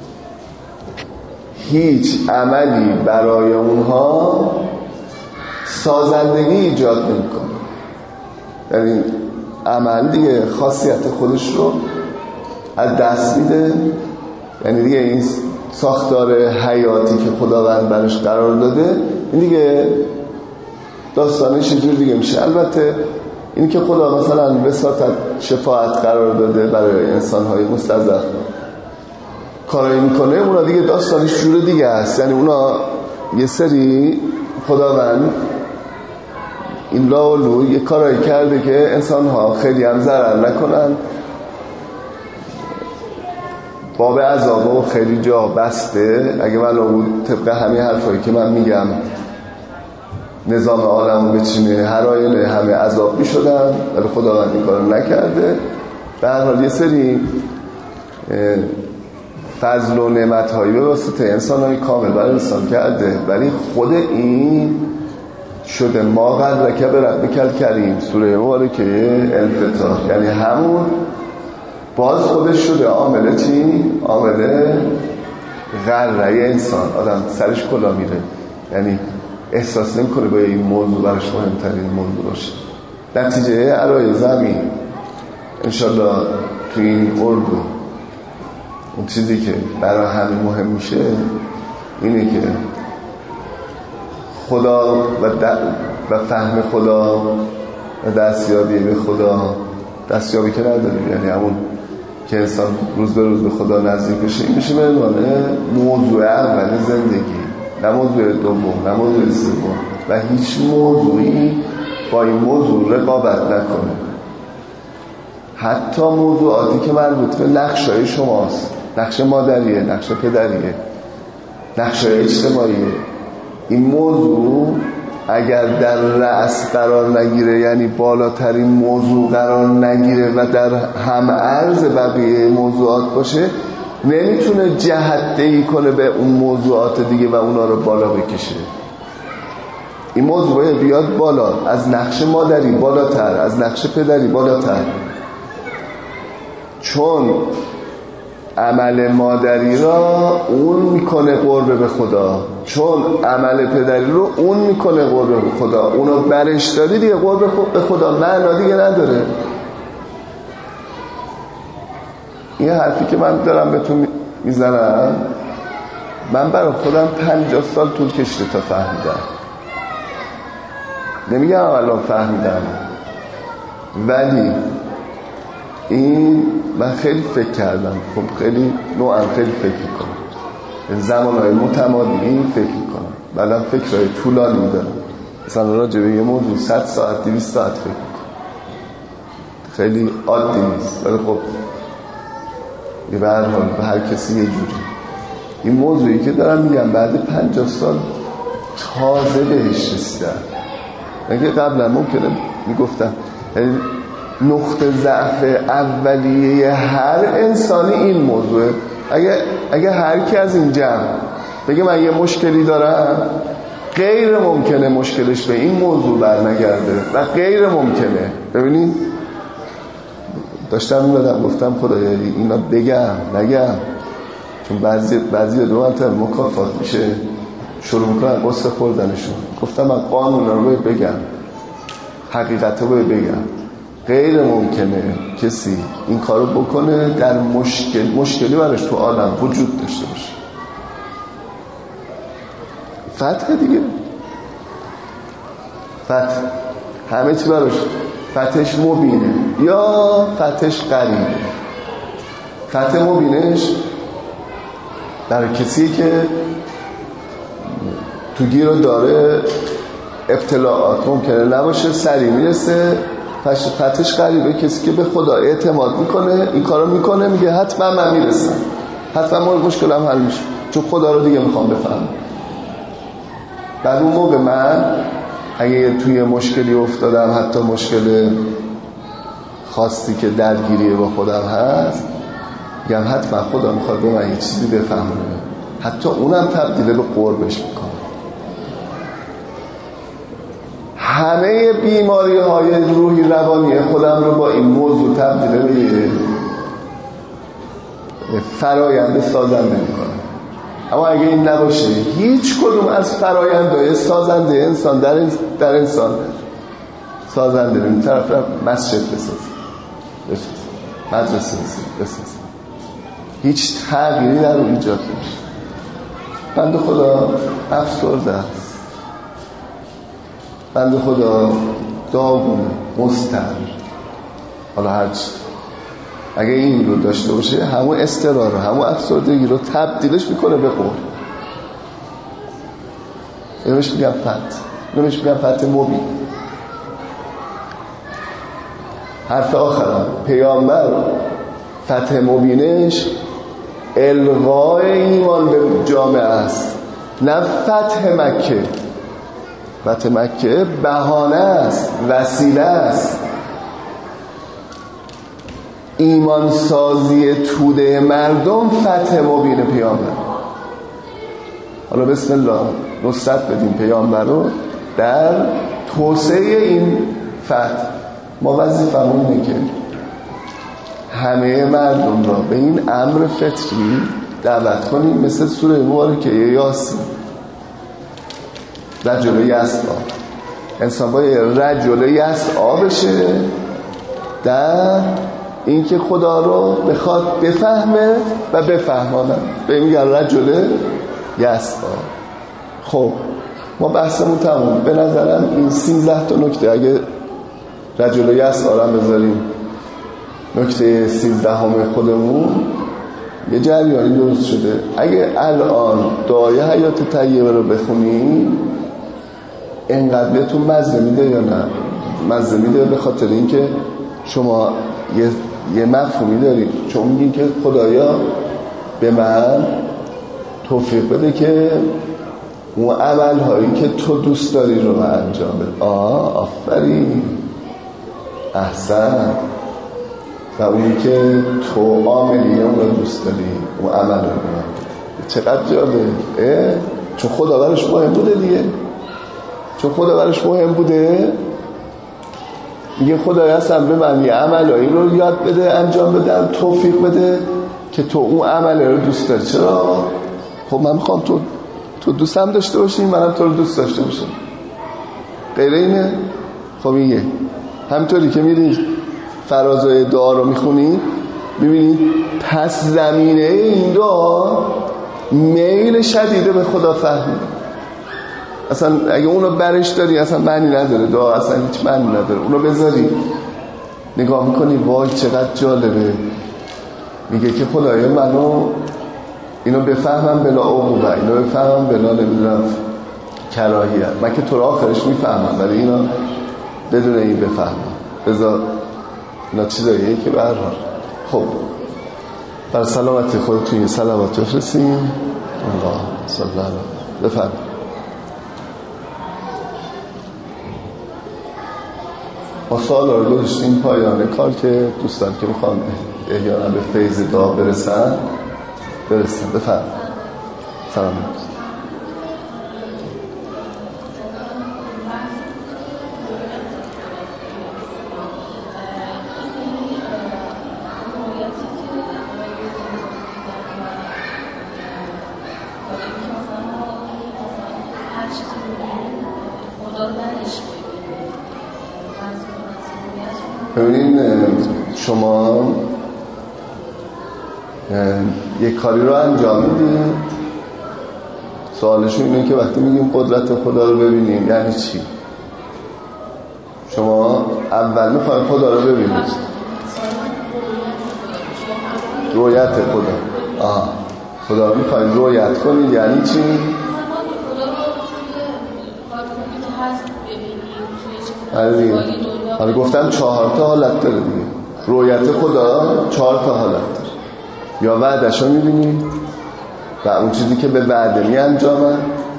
هیچ عملی برای اونها سازندگی ایجاد نمیکنه. یعنی عمل دیگه خاصیت خودش رو از دست میده. یعنی دیگه این ساختار حیاتی که خداوند برش قرار داده این دیگه داستانش اینجور دیگه میشه. البته این که خدا مثلا وساطت شفاعت قرار داده برای انسان‌های مستضعف کارایی میکنه، اونا دیگه داستانش جور دیگه است. یعنی اونا یه سری خداوند این لاولو یه کارایی کرده که انسان‌ها خیلی هم ضرر نکنن، باب عذابو خیلی جا بسته. اگه من بود طبق همین حرفایی که من میگم نظام عالمو بچینه، هر آینه همه عذاب میشدن، ولی خداوند این کارو نکرده. به هر حال یه سری فضل و نعمت‌هایی به واسطه انسان‌های کامل برای انسان کرده، ولی خود این شده ما قدرک به ربک الکریم، سوره مبارکه انفطار، یعنی همون باز خودش شده عامل چی؟ عامل غره انسان. آدم سرش کلا میره، یعنی احساس نمی‌کنه با این موضوع براش مهمترین موضوع باشه. نتیجه علای زمین انشالله تو این اردو اون چیزی که برای همه مهم میشه اینه که خدا و, و فهم خدا و دستیابی به خدا، دستیابی که نداریم، یعنی همون که انسان روز به روز به خدا نزدیک بشه، این میشه به عنوان موضوع اول زندگی، نه موضوع دوم، نه موضوع سوم، و هیچ موضوعی با این موضوع رقابت نکنه. حتی موضوعاتی که مربوط به نقش‌های شماست، نقش مادریه، نقش پدریه، نقش‌های اجتماعیه، این موضوع اگر در رأس قرار نگیره، یعنی بالاترین موضوع قرار نگیره و در هم عرض بقیه موضوعات باشه، نمیتونه جهت‌دهی کنه به اون موضوعات دیگه و اونا رو بالا بکشه. این موضوع بیاد بالا، از نقش مادری بالاتر، از نقش پدری بالاتر، چون عمل مادری را اون میکنه قرب به خدا، چون عمل پدری رو اون میکنه قرب به خدا. اونو برش داری دیگه، قرب به خدا معنا دیگه نداره. این حرفی که من دارم بهتون میزنم، من برای خودم پنجاه سال طول کشته تا فهمیدم. نمیگم الان فهمیدم، ولی این من خیلی فکر کردم. خب خیلی نوعا خیلی فکر کنم، زمانهای متمادی فکر کنم، بعدم فکرهای طولانی دارم، مثلا راجع به یه موضوع صد ساعت دویست ساعت فکر کنم. خیلی عادی نیست، ولی خب به هر حال به هر کسی یه جوری. این موضوعی که دارم میگم بعد پنجاه سال تازه بهش رسیدم. اگه قبلا ممکنه میگفتم نقطه ضعف اولیه هر انسانی این موضوعه. اگه اگه هر کی از این جمع بگه من یه مشکلی دارم، غیر ممکنه مشکلش به این موضوع برنگرده و غیر ممکنه. ببینید داشتم می‌گفتم گفتم خدایا اینا بگم نگم، چون بعضی بعضی دو منطقه مکافات میشه شروع میکنن قصه خوردنشون. گفتم من قانون رو باید بگم، حقیقت رو باید بگم. غیر ممکنه کسی این کارو بکنه در مشکل مشکلی براش تو عالم وجود داشته باشه. فتح دیگه، فتح همه چی براش، فتحش مبینه یا فتحش قریبه. فتح مبینش برای کسی که تو گیر رو داره، ابتلاعات ممکنه نباشه، سریع میرسه. فتحش قریبه کسی که به خدا اعتماد میکنه، این کارو میکنه، میگه حتما من میرسم، حتما مشکلم حل میشه، چون خدا رو دیگه میخوام بفهمم. بعد اون موقع من اگه توی مشکلی افتادم، حتی مشکل خاصی که درگیری با خودم هست، میگم حتما خدا میخواد به من یه چیزی بفهمونه، حتی اونم تبدیل به قربش میکنه. همه بیماری های روحی روانی خودم رو با این موضوع تبدیل به فرایند سازنده میکنم. اما اگه این نباشه، هیچ کدوم از فرایندهای سازنده انسان در, در انسان سازنده این طرف را مسجد بساز، مدرسه بساز، هیچ تغییری در اون ایجاد نمیشه. بنده خدا افسرده است، بنده خدا داغونه، مضطر، حالا هرچی. اگه این رو داشته باشه، همون اضطرار رو، همون افسردگی رو تبدیلش میکنه به قول. اینوش میگم فتح، اینوش میگم فتح مبین. حرف آخرم، پیامبر فتح مبینش الغای ایمان به جامعه است، نه فتح مکه. فتح مکه بهانه است، وسیله است. ایمان سازی توده مردم فتح مبین پیامبر. حالا بسم الله نصرت بدیم پیامبر رو در توسعه این فتح. ما وظیفمون اینه که همه مردم را به این امر فطری دعوت کنیم، مثل سوره مبارکه یاسین، رجل یسعی. انسان باید رجل یسعی بشه در اینکه خدا رو بخواد بفهمه و بفهمانه. به میگن رجل یسعی. خب ما بحثمون تموم. به نظرم این سیزده تا نکته اگه رجل یسعی رو هم بذاریم نکته سیزدهم خودمون یه جریانی درست شده. اگه الان دعای حیات طیبه رو بخونیم اینقدر بهتون مزه میده یا نه؟ مزه میده به خاطر اینکه شما یه, یه مفهومی دارید، چون میگین که خدایا به من توفیق بده که اون عمل هایی که تو دوست داری رو من انجام بده. آه آفرین، احسن. و اونی که تو عاملی اون رو دوست داری اون عمل رو من چقدر جالبه. چون خدا برش مهم بوده دیگه، چون خدا برش مهم بوده میگه خدای هستم به من یه عملایی رو یاد بده، انجام بدم، توفیق بده که تو اون عمل رو دوست داری. چرا؟ خب من میخوام تو تو دوستم داشته باشی، منم تو رو دوست داشته باشم، غیر اینه؟ خب میگه همینطوری که میری فرازای دعا رو میخونی میبینید پس زمینه این دعا میل شدیده به خدا فهمی. اصلا اگه اونو برش داری اصلا معنی نداره، دعا اصلا هیچ معنی نداره. اونو بذاری نگاه میکنی وای چقدر جالبه، میگه که خدایا منو اینو بفهمم بلا عقوبه، اینو بفهمم بلا نمیدونم کراهیت. من که تو رو آخرش میفهمم ولی اینا بدون این بفهمم. بذار اینا چیزاییه که برها. خب بر سلامتی خودتون یه صلوات بفرستیم. الله صلی الله علیه بفرم. ما سوال رو گذاشتیم پایان کار که دوستان که میخوان احیانا به فیض دعا برسن برسن. بفرم. سلام. ببینین شما یک کاری رو انجام میدین، سوالشون اینه که وقتی میگیم قدرت خدا رو ببینیم یعنی چی؟ شما اول میخواید خدا رو ببینید، رویت خدا. آه خدا رو میخواید رویت کنید یعنی چی؟ آره دیگه، حالا گفتم چهار تا حالت داره دیگه. رویت خدا چهار تا حالت داره. یا وعدش رو میبینی و اون چیزی که به وعده می انجامه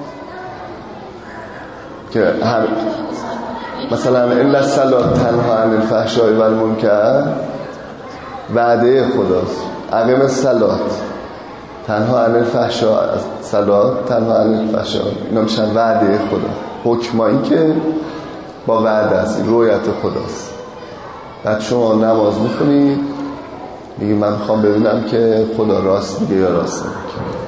که هر مثلا الا الصلاة تنها عن الفحشاء و المنکر وعده خداست. اقیم الصلاة تنها عن الفحشاء، صلات تنها عن الفحشاء، اینا میشن وعده خدا، حکمایی که با وعده است، رویت خداست. بعد شما نماز میخونید میگی من میخوام ببینم که خدا راست میگه یا راست نمیگه.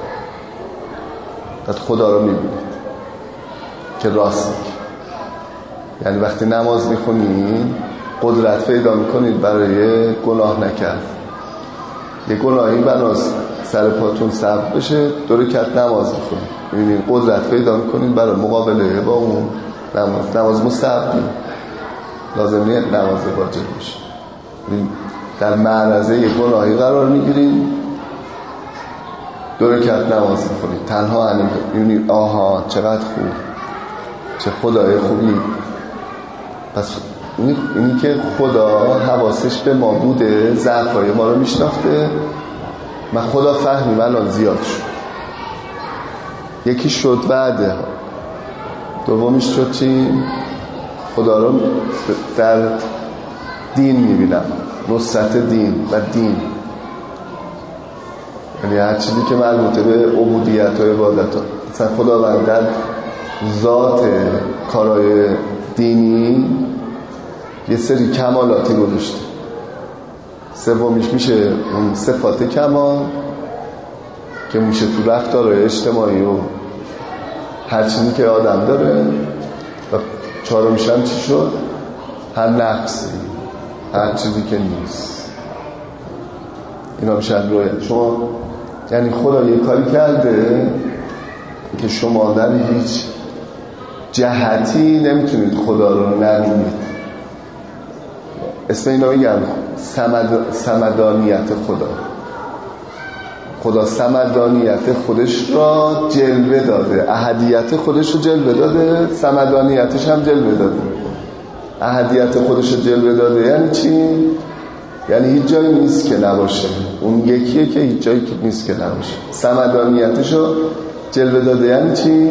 بعد خدا رو میبینید که راست میگه. یعنی وقتی نماز میخونید قدرت پیدا میکنید برای گناه نکرد. یه گناهی بناست سر پاتون صبر بشه، دو رکعت نماز میخونید، میبینید قدرت پیدا میکنید برای مقابله با اون نماز. نماز مستحبی، لازم نیست نماز واجب بشه. در معرضه یک گناهی قرار میگیرید، دو رکعت نماز میخونید تنها علی. میبینید آها چقدر خوب، چه خدای خوبی. پس اینی, اینی که خدا حواسش به ما بوده، ضعفای ما رو میشناخته. من خدا فهمیم الان زیاد شد. یکی شد وعده، دومیش شد چی؟ خدا رو در دین میبینم، نصرت دین و دین، یعنی هر چیزی که مربوطه به عبودیت و عبادت ها. مثلا خداوند در ذات کارهای دینی یه سری کمالاتی گذاشته. سومیش میشه اون صفات کمال که میشه تو رفتارهای اجتماعی و هر چیزی که آدم داره. و چهارمیش هم چی شد؟ هر نقصی، هر چیزی که نیست. اینا میشن رویت شما. یعنی خدا یه کاری کرده که شما در هیچ جهتی نمیتونید خدا رو نبینید. اسم اینا میگن سمد... سمدانیت خدا. خدا سمدانیت خودش را جلوه داده، احدیت خودش رو جلوه داده، سمدانیتش هم جلوه داده. احدیت خودش رو جلوه داده یعنی چی؟ یعنی هیچ جایی نیست که نباشه، اون یکیه که هیچ جایی که نیست که نباشه. سمدانیتش رو جلوه داده یعنی چی؟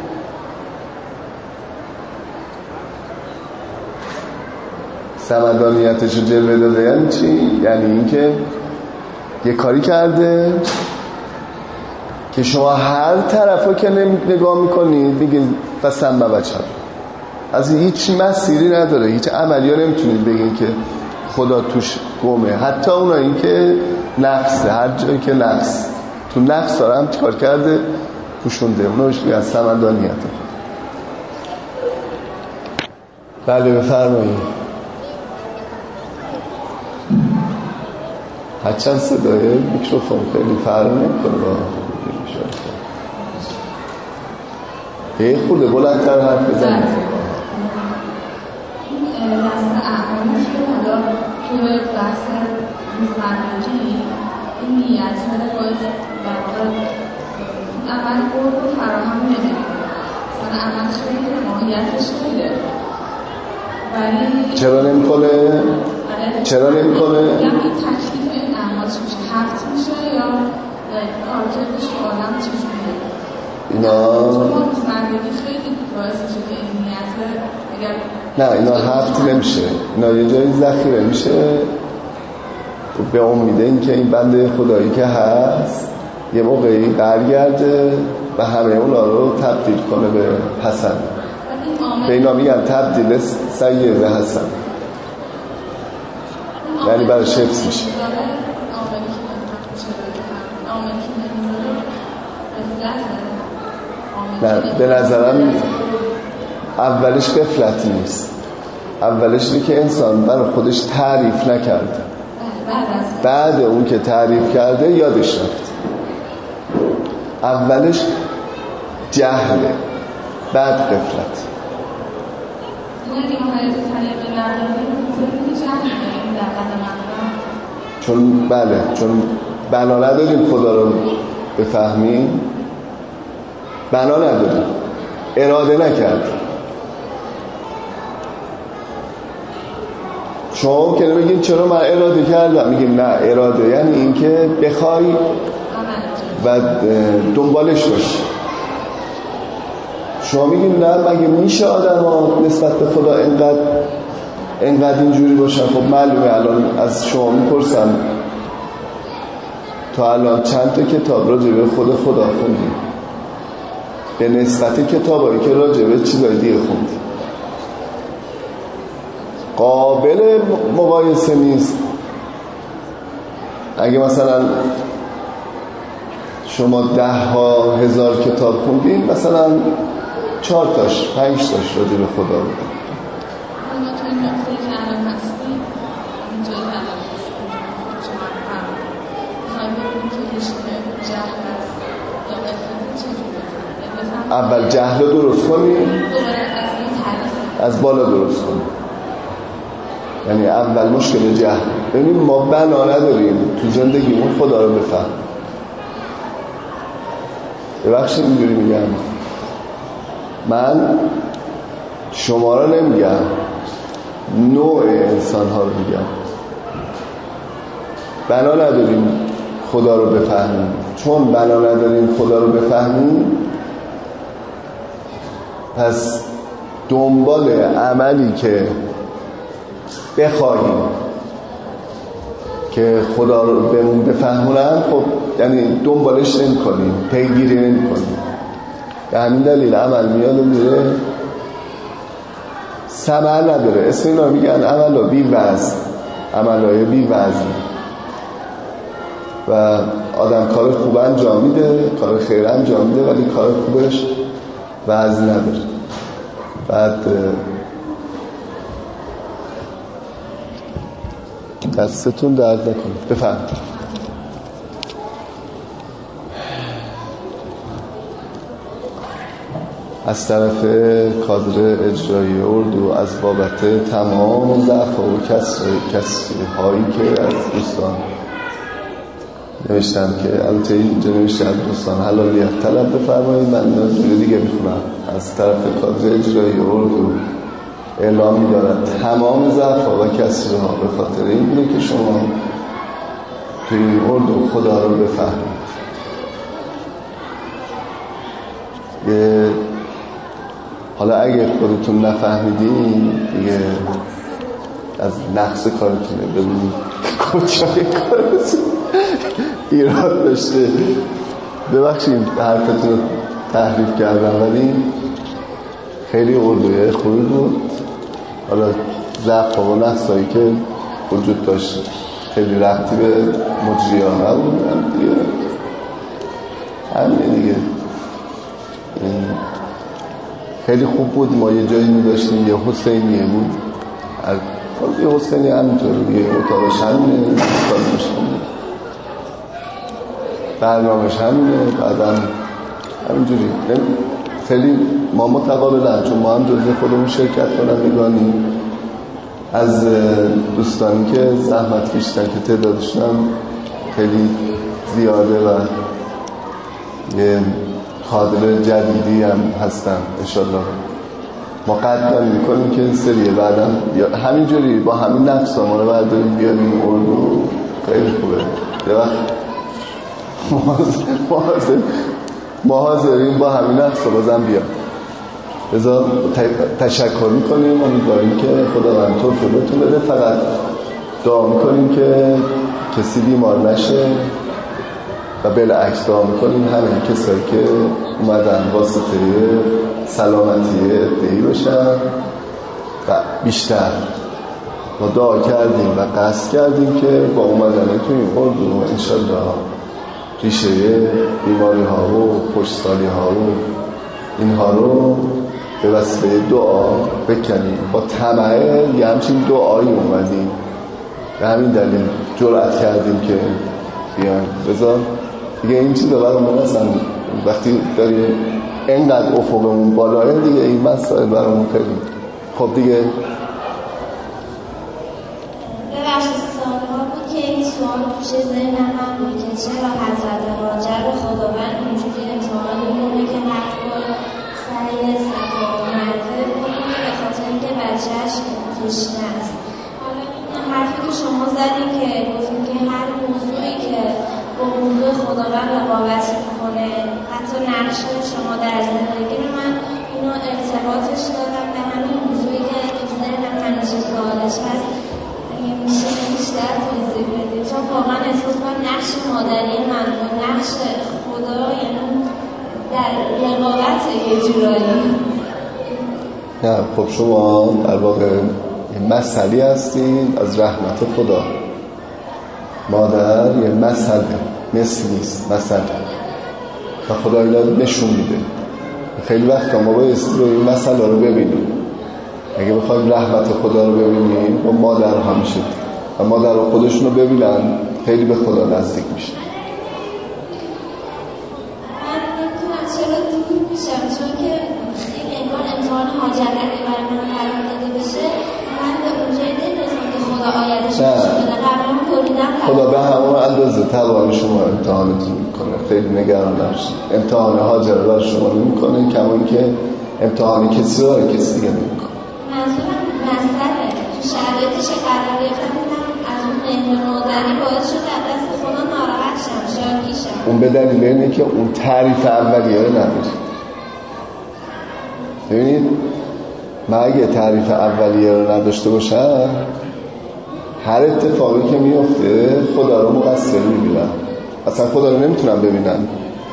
سمدانیتش رو جلوه داده یعنی چی؟ یعنی اینکه یه کاری کرده که شما هر طرفو که نگاه میکنید میگید فسم بچه از هیچ مسیری نداره، هیچ عملی ها نمیتونید بگید که خدا توش گمه. حتی اونایی که نفسه، هر جایی که نفس تو نفس داره هم چکار کرده پوشونده، اونوش میگن سمدانیت. بله بفرمایید. هرچند صدای میکروفون خیلی فرق نمیکنه با یه خوده بلندتر حرف بزنید. این دست اعمالش که حالا توی بحث روزمرگی این نیت ها باید در واقع عمل قرب رو فراهم نمیده، مثلا عمل خیلی ماهیتش خیلی ولی چرا نمیکنه؟ چرا نمیکنه؟ یعنی تکلیف این اعمالش میشه حفظ میشه یا کارکردش تو آدم چجوریه؟ اینا روزمرگی خیلی باعث میشه که این نیت اگر نه اینا حفظ نمیشه، اینا یه جایی ذخیره میشه به امید این که این بنده خدایی که هست یه موقعی برگرده و همه اونا رو تبدیل کنه به حسن. به اینا میگن تبدیل سیئ به حسن، یعنی برای حفظ میشه. نه به نظرم اولش غفلت نیست، اولش اینه که انسان برای خودش تعریف نکرده، بعد اون که تعریف کرده یادش رفت. اولش جهله بعد غفلت. چون بله چون بنا نداریم خدا رو بفهمیم، بنا نداریم، اراده نکردیم. شما که بگین چرا من اراده کردم، میگیم نه اراده یعنی این که بخوای و دنبالش باشی. شما میگین نه مگه میشه آدم ها نسبت به خدا اینقدر اینقدر اینجوری باشن؟ خب معلومه. الان از شما میپرسم تا الان چند تا کتاب راجع به خود خدا خوندی به نسبت کتابایی که راجع به چیزای دیگه خوندی؟ قابل مقایسه نیست. اگه مثلا شما ده ها هزار کتاب خوندین، مثلا چهار تاش پنج تاش راجع به خدا بود. اول جهل رو درست کنیم، از بالا درست کنیم. یعنی اول مشکل جهل. ببینیم ما بنا نداریم تو زندگیمون خدا رو بفهم. ببخشید اینجوری میگم، من شما رو نمیگم، نوع انسان ها رو میگم. بنا نداریم خدا رو بفهمیم. چون بنا نداریم خدا رو بفهمیم، پس دنبال عملی که بخواهیم که خدا رو بهمون بفهمونن، خب یعنی دنبالش نمی کنیم، پیگیری نمی کنیم. به همین دلیل عمل میاد و میره، ثمر نداره. اسم اینا میگن عمل بی وزن، عملهای بی وزن. و آدم کار خوب انجام میده، کار خیر انجام میده، ولی کار خوبش وزن نداره. بعد دستتون درد نکنید. بفرمایید. از طرف کادر اجرایی اردو از بابت تمام ضعف و کسری هایی که از دوستان نوشتم که البته اینجا نوشته از دوستان حلالیت طلب بفرمایید، من جوری دیگه میخونم. از طرف کادر اجرایی اردو اعلام می‌دارد تمام ضعف ها و کسری ها به خاطر این بوده که شما توی این اردو خدا رو بفهمید. یه حالا اگه خودتون نفهمیدین دیگه از نقص کارتونه ببینید کجای کارتون ایراد داشته. ببخشید حرفتون رو تحریف کردم ولی خیلی اردوی خوبی بود. حالا ضعف و نقصایی که وجود داشت خیلی ربطی به مجریان نبود دیگه، همین دیگه. خیلی خوب بود. ما یه جایی می داشتیم یه حسینیه بود، یه حسینی همینطور یه اتاقش همینه، کارمش همینه، برنامهش همینه، بعدم همینجوری. خیلی ما متقابلن چون ما هم جزء خودمون شرکت کنندگانیم. از دوستانی که زحمت کشیدن که تعدادشون هم خیلی زیاده و یه کادر جدیدی هم هستن انشالله. ما قدر میکنیم که این سریه بعدم همینجوری با همین نفس ما رو برداریم بیاریم اردو. خیلی خوبه. یه وقت ما حاضریم با همین نفس بازم بیام. لذا تشکر میکنیم، امیدواریم که خداوند توفیق بهتون بده. فقط دعا میکنیم که کسی بیمار نشه و بالعکس دعا میکنیم همه کسایی که اومدن واسطه سلامتی ادعی بشن و بیشتر ما دعا کردیم و قصد کردیم که با اومدن توی این اردو انشالله ریشه بیماری ها و خوشسالی ها و اینها رو به وسیله دعا بکنیم. با طمعه یه همچین دعایی اومدیم، به همین دلیل جرأت کردیم که بیایم. بذار دیگه این چیزا برامون اصلا وقتی داریم اینقدر افقمون بالاه دیگه این مسائل برامون خیلی خب دیگه. ببخشید سالها بود که این سوال پیش ذهنم هم بود که چرا حضرت هاجر رو خداوند اینجوری امتحان می‌کنه که حتی سعی صفا و مروه بکنه به خاطر اینکه بچه‌اش تشنه است. حالا این حرفی که شما زدین که گفتیم که هر موضوعی که با موضوع خداوند رقابت می‌کنه حتی نقش شما در زندگی رو من اینو ارتباطش دادم به همین موضوعی که تو ذهنم همیشه سوالش هست. میشه بیشتر توضیح بدید چون واقعا احساس کنم نقش مادری من و نقش خدا یعنی در رقابت یه جورایی. نه خب شما در واقع مثلی هستین از رحمت خدا. مادر یه مثل مثل نیست، مثل و خدا اینا نشون میده. خیلی وقتا ما بایستی رو این مثل رو ببینیم. اگه بخوایم رحمت خدا رو ببینیم با مادر همیشه و مادر رو خودشون رو ببینن خیلی به خدا نزدیک میشه. من نمیتونم چرا دور میشم چون که این انگار امتحان هاجر اگه برای من قرار داده بشه من به اونجایی نمیرسم که خدا آیدش بشه قرارم تولیدم خدا به همون اندازه توان شما امتحانتون میکنه. خیلی نگران نباشید. امتحان هاجر رو شما نمیکنه کمان که امتحان کسی رو کسی دیگه نمیکنه. منظورم مسئله تو شرایطش قرار گرفتم از اون مهمون مادری باعث شد از دست خدا ناراحت شم شاکی شم. اون به دلیل اینه که اون تعریف اولیه رو نداری. ببینید من اگه تعریف اولیه رو نداشته باشم هر اتفاقی که میفته خدا رو مقصر میبینم، اصلا خدا رو نمیتونم ببینم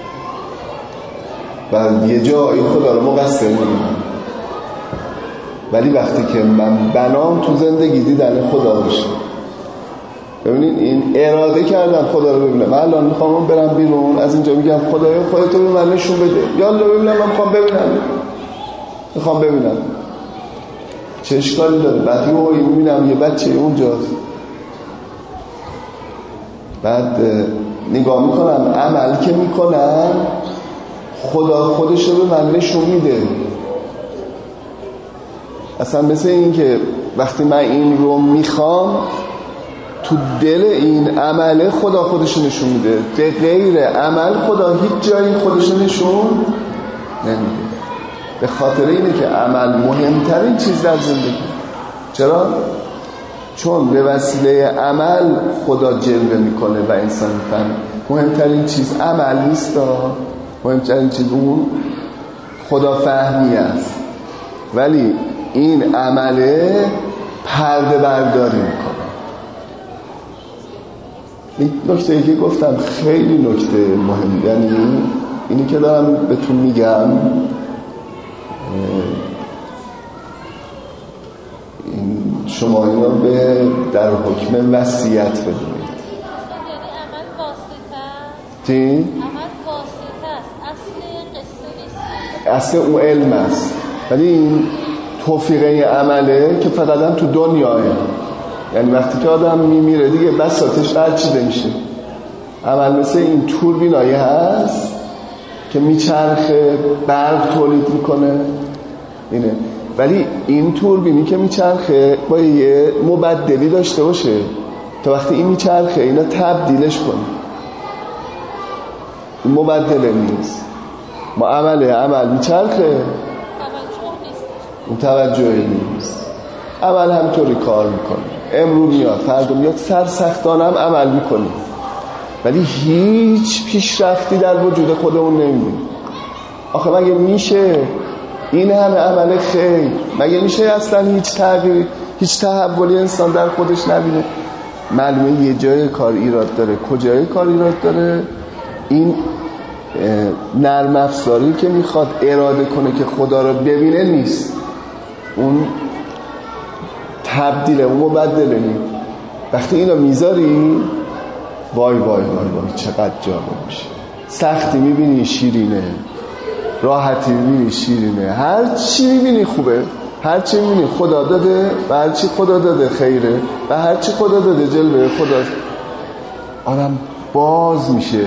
و یه جایی خدا رو مقصر میبینم. ولی وقتی که من بنام تو زندگی دیدن خدا باشه، ببینید این اراده کردم خدا رو ببینم. من الان میخوام برم بیرون از اینجا میگم خدایا خودت رو به من نشون بده، یالا ببینم من میخوام ببینم میخوام ببینم چه اشکالی داره. بعد یه هایی میبینم یه بچه اونجاست، بعد نگاه میکنم عمل که میکنم خدا خودش رو به من نشون میده. اصلا مثل این که وقتی من این رو میخوام، تو دل این عمله خدا خودش رو نشون میده. به غیر عمل خدا هیچ جایی خودش رو نشون نمیده. به خاطر اینه که عمل مهمترین چیز در زندگی. چرا؟ چون به وسیله عمل خدا جلوه میکنه و انسان میفهمه. مهمترین چیز عمل نیست، مهمترین چیز اون خدا فهمی است، ولی این عمله پرده برداری میکنه. این نکته که گفتم خیلی نکته مهم، یعنی اینی که دارم بهتون میگم این شما اینو به در حکم وصیت بدونید. عمل واسطه تی؟ عمل واسطه است، اصل قصه نیست، اصل اون علم است، ولی این توفیقه عمله که فقط تو دنیاه. یعنی وقتی که آدم میمیره دیگه بساطش برچیده میشه. عمل مثل این توربینایی هست که میچرخه، برق تولید میکنه اینه. ولی این توربینی که میچرخه باید یه مبدلی داشته باشه تا وقتی این میچرخه اینا تبدیلش کنه. این مبدله نیست. ما عمله عمل میچرخه، اون توجه نیست. عمل همطوری کار میکنه، امروز میاد فردا میاد، سرسختانه هم عمل میکنیم ولی هیچ پیشرفتی در وجود خودمون نمیبینیم. آخه مگه میشه این همه عمل خیر؟ مگه میشه اصلا هیچ تغییری، هیچ تحولی انسان در خودش نبینه؟ معلومه یه جای کار ایراد داره. کجای کار ایراد داره؟ این نرم افزاری که میخواد اراده کنه که خدا رو ببینه نیست، اون تبدیله، اون مبدله نیست. وقتی اینو میذاری وای وای وای وای چقدر جالب میشه. سختی میبینی شیرینه، راحتی میبینی شیرینه، هر چی میبینی خوبه، هر چی میبینی خدا داده و هر چی خدا داده خیره و هر چی خدا داده جلوه خداست. آدم باز میشه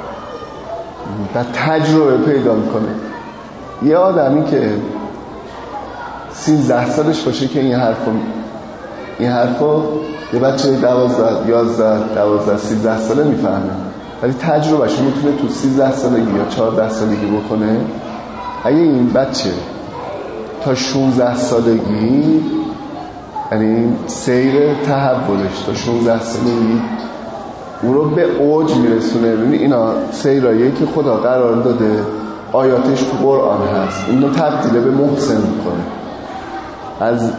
و تجربه پیدا میکنه. یه آدمی که سیزده سالش باشه که این حرفو این حرفو یه بچه دوازده یازده دوازده سیزده ساله میفهمه، ولی تجربهش میتونه تو سیزده سالگی یا چهارده سالگی بکنه. اگه این بچه تا شانزده سالگی، یعنی سیر تحولش تا شانزده سالگی اون رو به اوج میرسونه. ببین اینا سیراییه که خدا قرار داده، آیاتش تو قرآن هست. اینو تبدیل به محسن میکنه. از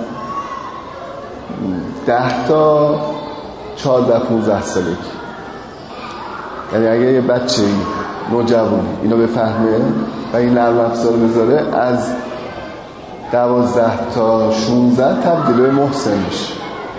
ده تا چهارده پونزده سالگی. یعنی اگه یه بچه نوجوان اینو بفهمه و این نرم افزار بذاره، از دوازده تا شانزده تبدیل به محسن میشه.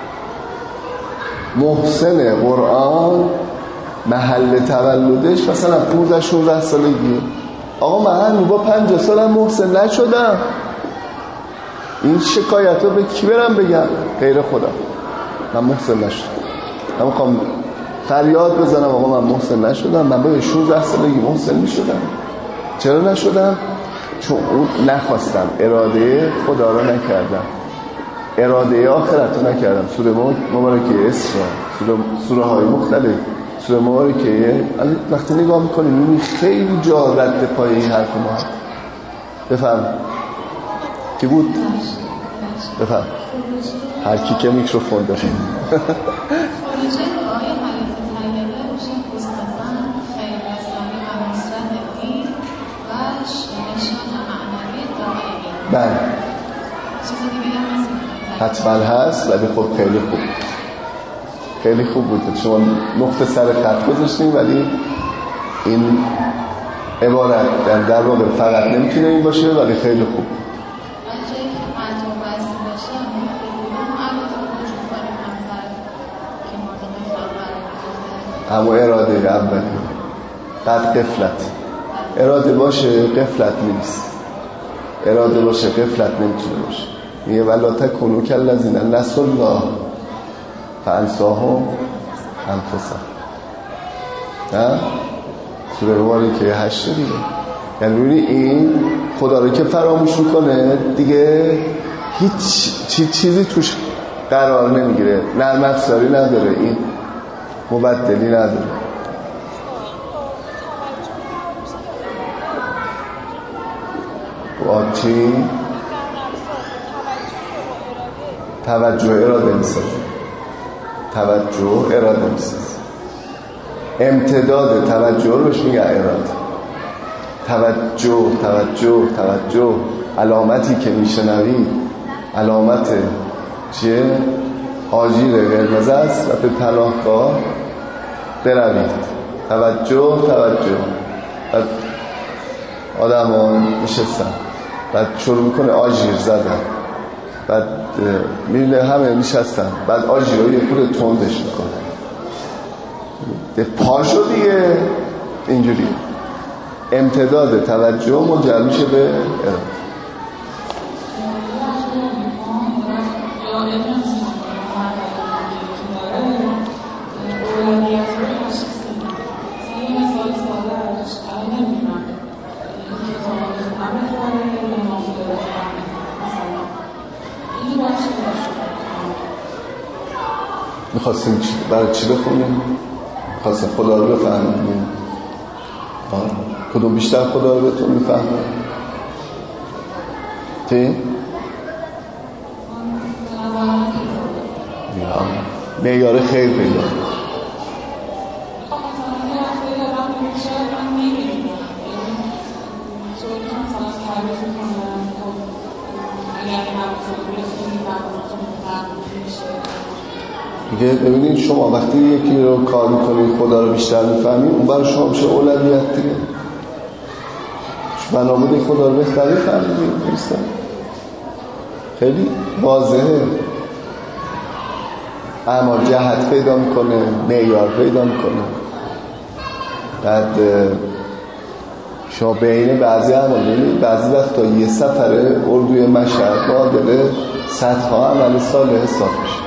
محسن قرآن محل تولدش مثلا پانزده شانزده سالگی. آقا من با پنجاه سالم محسن نشدم. این شکایت رو به کی برم بگم غیر خدا؟ من محسن نشدم. من میخوام فریاد بزنم آقا من محسن نشدم. من با شانزده سالگی محسن میشدم. چرا نشدم؟ چون اون نخواستم، اراده خدا رو نکردم، اراده آخرت رو نکردم. سوره مبارکه اسراء، سوره, سوره های مختلف، سوره مبارکه وقتی نگاه میکنیم میبینی خیلی جا رد پای این حرف ما. بفهم کی بود؟ بفهم هر کی که میکروفون داره. بله حتما هست، ولی خب خیلی خوب خیلی خوب بود. شما نقطه سر خط گذاشتیم، ولی این عبارت در, در واقع فقط نمیتونه این باشه، ولی خیلی خوب. اما اراده اولی بعد قفلت. اراده باشه قفلت نیست، اراده باشه قفلت نمیتونه باشه. میگه ولا تکونوا کالذین نسوا الله فانساهم انفسهم. نه سوره مبارکه هشت دیگه. یعنی ببینی این خدا رو که فراموش میکنه دیگه هیچ چی چیزی توش قرار نمیگیره، نرم افزاری نداره، این مبدلی نداره. با چی؟ توجه اراده میسازه. توجه اراده میسازه. امتداد توجه رو بهش میگه اراده. توجه توجه توجه علامتی که میشنوید علامت چیه؟ آژیر قرمز است و به پناهگاه بروید. توجه توجه بعد آدم ها نشستن، بعد شروع میکنه آژیر زدن، بعد میبینه همه نشستن، بعد آژیر رو یه خود تندش میکنه، پاشو دیگه. اینجوری امتداد توجه منجر میشه به اراده. میخواستیم چی؟ برای چی بخونیم؟ میخواستیم خدا رو بفهمیم. کدوم بیشتر خدا رو بهتون میفهمه؟ چی؟ معیار خیر پیدا. دیگه ببینید شما وقتی یکی رو کار میکنید خدا رو بیشتر میفهمید، اون برای شما میشه اولویت دیگه. بنابراین خدا رو بهتری فهمیدید. درسته؟ خیلی واضحه. اعمال جهت پیدا میکنه، معیار پیدا میکنه. بعد شما بین بعضی اعمال ببینید بعضی وقتا یه سفر اردوی مشهد معادل صدها عمل صالح حساب میشه.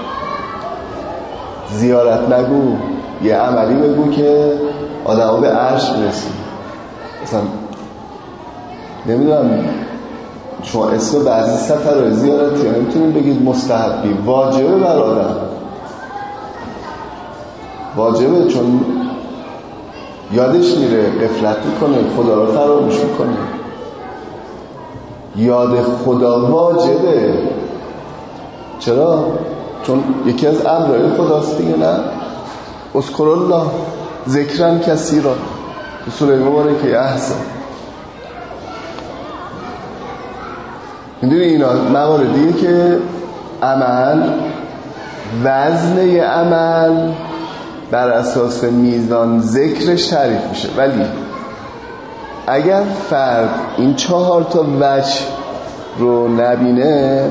زیارت نگو، یه عملی بگو که آدم ها به عرش برسید. مثلا نمیدونم شما اسم بعضی سفر زیارتی نمیتونید بگید مستحبی، واجبه بر آدم، واجبه، چون یادش میره، غفلت میکنه، خدا رو فراموش میکنه. یاد خدا واجبه. چرا؟ چون یکی از امرهای خداست دیگه. نه اذکر الله ذکرن کثیرا، تو سوره مبارکه احزاب. میدونی اینا مواردیه که عمل، وزن یه عمل بر اساس میزان ذکرش تعریف میشه. ولی اگر فرد این چهار تا وجه رو نبینه،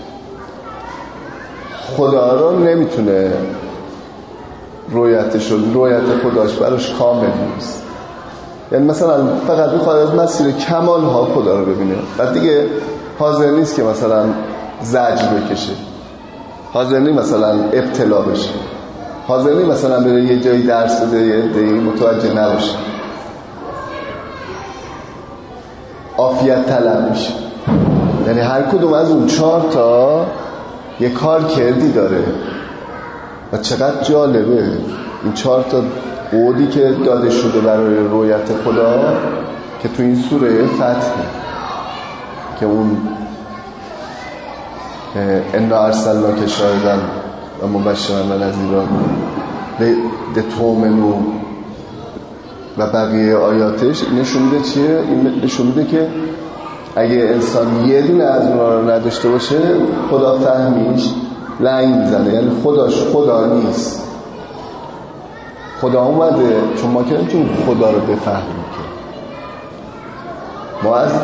خدا رو نمیتونه رویتش رو رویت خداش براش کامل نیست. یعنی مثلا فقط میخواد از مسیر کمال ها خدا رو ببینه، بعد دیگه حاضر نیست که مثلا زجر بکشه، حاضر نیست مثلا ابتلا بشه، حاضر نیست مثلا بره یه جایی درس بده یه عده‌ای متوجه نباشه، عافیت طلب میشه. یعنی هر کدوم از اون چهار تا یه کار کردی داره و چقدر جالبه این چهار تا قولی که داده شده برای رویت خدا که تو این سوره فتح که اون انا ارسلناک شاهدا و مبشرا و نذیرا لتؤمنوا و بقیه آیاتش نشون میده چیه؟ این نشون میده که اگه انسان یه دونه از اونها رو نداشته باشه خدا فهمیش لنگ میزنه، یعنی خداش خدا نیست. خدا اومده، چون ما که نمیتونیم خدا رو بفهمیم که ما از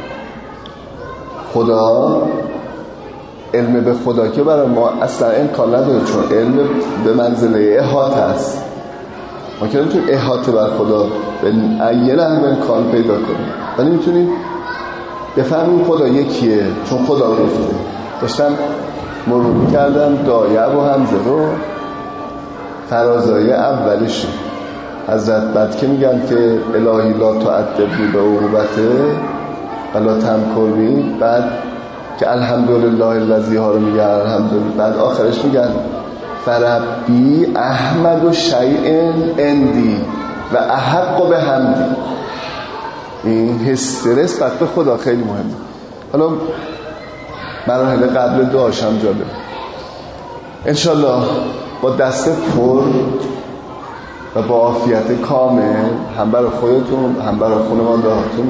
خدا علم به خدا که برای ما اصلا امکان نداره، چون علم به منزله احاطه است. ما که نمیتونیم احاطه بر خدا به یه نحو امکان پیدا کنیم، ولی میتونیم بفهمیم خدا یکیه، چون خدا گفته. داشتم مرور کردم دایه و همزه رو فرازای اولش حضرت بعد که میگن که الهی لا تعذبنی به عقوبته ولا تمکر بی، بعد که الحمدلله الذی ها رو میگن الحمدلله، بعد آخرش میگن فربی احمد و شیء اندی و احق به حمدی. این استرس بعد به خدا خیلی مهمه. حالا مراحل قبل دعاش هم جالب. انشالله با دست پر و با عافیت کامل هم برای خودتون هم برای خانواده‌هاتون.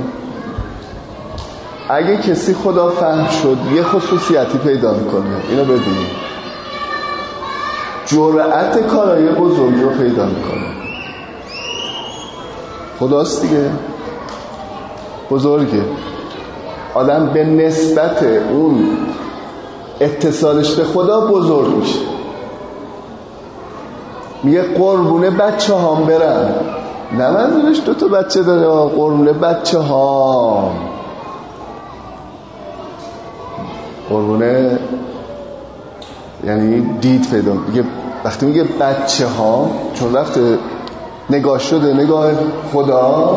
اگه کسی خدا فهم شد یه خصوصیتی پیدا میکنه، اینو بدونید، جرأت کارای بزرگ رو پیدا میکنه. خداست دیگه، بزرگه. آدم به نسبت اون اتصالش به خدا بزرگ میشه. میگه قربونه بچه هام برم، نه من دونش دو تا بچه داره، قربونه بچه هام، قربونه یعنی دید پیدا میگه. وقتی میگه بچه ها، چون رفته نگاه شده نگاه خدا،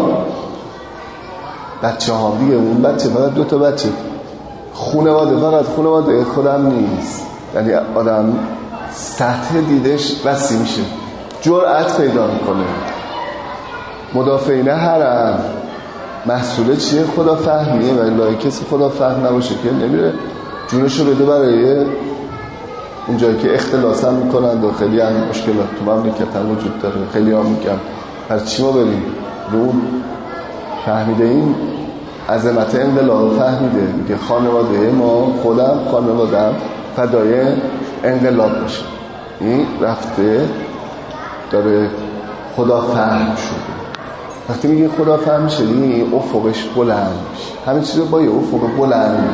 بچه ها دیگه، اون بچه فقط دو تا بچه، خانواده فقط خانواده خودم نیست. یعنی آدم سطح دیدش وسیع میشه، جرأت پیدا میکنه. مدافعین حرم محصول چیه؟ خدا فهمیه. و الا کسی خدا فهم نباشه که نمیره جونشو بده برای اون جایی که اختلاس هم میکنند و خیلی هم مشکلات تو مملکت هم وجود داره. خیلی هم میگم هر چی ما بریم رو اون فهمیده، این عظمت انقلاب فهمیده، میگه خانواده ما، خودم خانوادم فدای انقلاب باشه. این رفته داره خدا فهم شده. وقتی میگه خدا فهم شده این افقش بلند میشه، همه چیز با یه افق بلند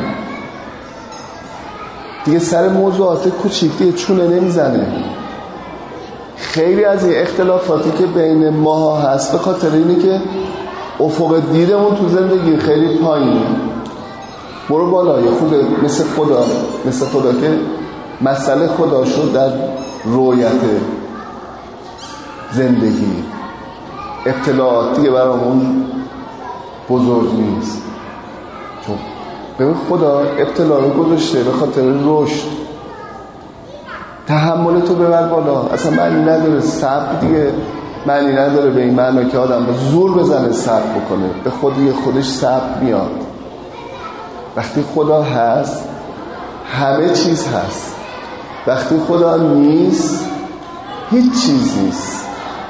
دیگه، سر موضوعات کوچیک دیگه چونه نمیزنه. خیلی از این اختلافاتی که بین ماها هست به خاطر اینه که افق دیدمون تو زندگی خیلی پایینه. برو بالا، یه خوبه مثل خدا، مثل خدا که مسئله خدا شد در رویت زندگی. ابتلاعات دیگه برامون بزرگ نیست، چون ببین خدا ابتلا رو گذاشته به خاطر رشد. تحمل تو ببر بالا، اصلا معنی نداره صبر دیگه، معنی نداره به این معنی که آدم به زور بزنه صبر بکنه. به خودی خودش صبر میاد. وقتی خدا هست همه چیز هست، وقتی خدا نیست هیچ چیز نیست.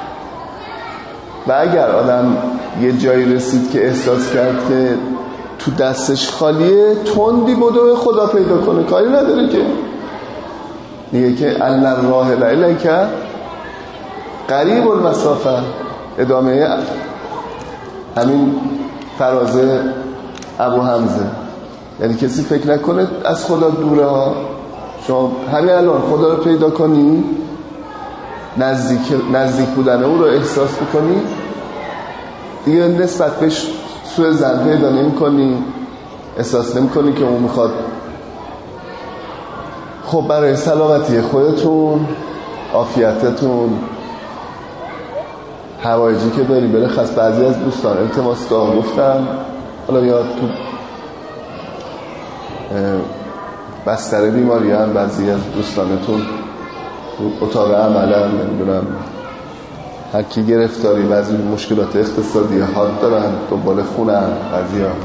و اگر آدم یه جایی رسید که احساس کرد که تو دستش خالیه، تندی بدو خدا پیدا کنه، کاری نداره که میگه که ان الراحل الیک قریب المسافه. ادامه همین فراز ابو حمزه، یعنی کسی فکر نکنه از خدا دوره ها. شما همین الان خدا رو پیدا کنی، نزدیک نزدیک بودن او رو احساس بکنی، دیگه نسبت بهش سوء ظن پیدا نمی کنی، احساس نمی کنی که اون میخواد. خب برای سلامتی خودتون، عافیتتون، حوایجی که داری، بلخص بعضی از دوستان التماس دعا گفتن، حالا یا تو بستر بیماری هم بعضی از دوستانتون تو اتاق عمل هم نمیدونم هر کی گرفتاری، بعضی مشکلات اقتصادی حاد دارن، دنبال خونن بعضی ها.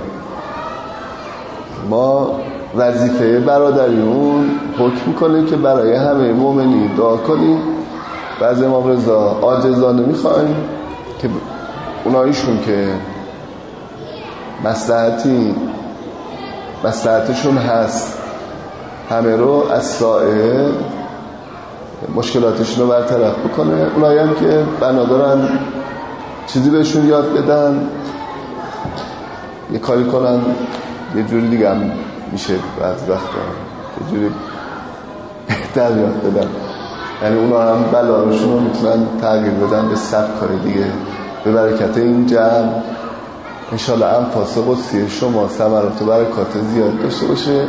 ما وظیفه برادریون حکم میکنه که برای همه مؤمنین دعا کنیم. بعضی امام رضا عاجزانه میخوایم که اونایشون که مصلحتی مصلحتشون هست همه رو از سائر مشکلاتشون رو برطرف بکنه. اونایی هم که بنا دارن چیزی بهشون یاد بدن، یه کاری کنن یه جوری دیگه هم میشه بعض وقتا یه جوری بهتر یاد بدن. یعنی اونا هم بلارشون رو میتونن تغییر بدن به سبک کار دیگه. به برکت این جمع انشالله انفاس قدسی شما ثمرات و برکات زیاد داشته باشه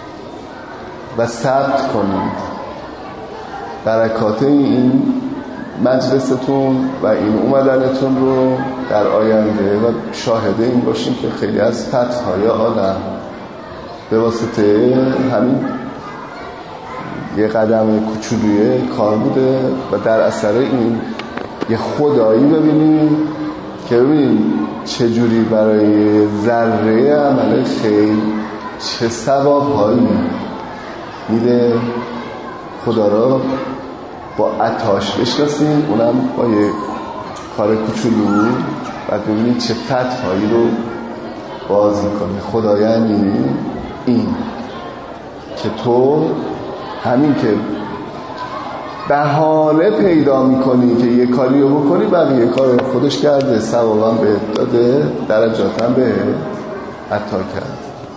و ثبت کنید برکات این مجلستون و این اومدنتون رو در آینده و شاهده این باشیم که خیلی از فتح‌های عالم به واسطه همین یه قدم کوچولوی کار بوده و در اثر این یه خدایی ببینیم که ببینیم چجوری برای ذره عمل خیر چه ثواب‌هایی میده. خدا را با عطاش بشناسیم، اونم با یه کار کوچولو، و ببینید چه فتح‌هایی رو باز میکنه. خدا یعنی این که تو همین که بهانه پیدا میکنی که یه کاری رو بکنی، بقیه کار خودش کرده، ثوابم بهت داده، درجاتم بهت عطا کرد.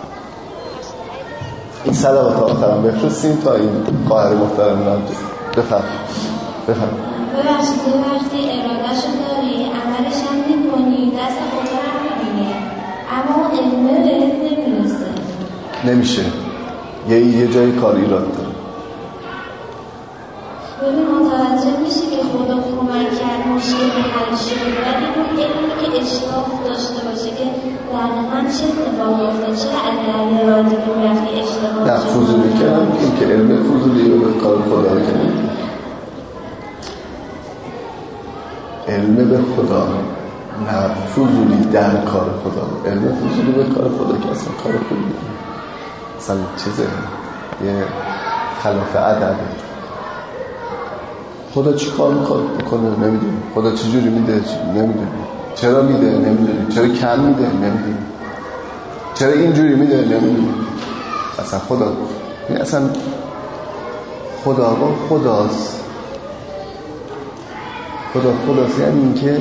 این صلوات آخرم بفرستیم تا این قاهر محترم رو بفهم بفهم ببخشید وقتی ارادهشو داری عملش هم میکنی دست خدا رو میبینه، اما اون علمه بهت نمیرسه، نمیشه، یه یه جای کار ایراد داره. ببین متوجه میشی که خدا کمک کرد مشکل حل شد، ولی اون علمی که اشراف داشته باشه که دقیقا چه اتفاقی افتاد، چرا اگر ارادی که رفتی اشتباه نه فضولی که هم این که علم فضولی رو به کار خدا رو کنید، علم به خدا نه فضولی در کار خدا، علم فضولی به کار خدا که اصلا کار خوبی اصلا چیزه، یه خلاف ادبه. خدا چی کار میکنه نمیدونی، خدا چی جوری میده نمیدونی، چرا میده نمیدونی، چرا کم میده نمیدونی، چرا اینجوری میده نمیدونی. اصلا خدا این اصلا خدا با خداست، خدا خداست یعنی این که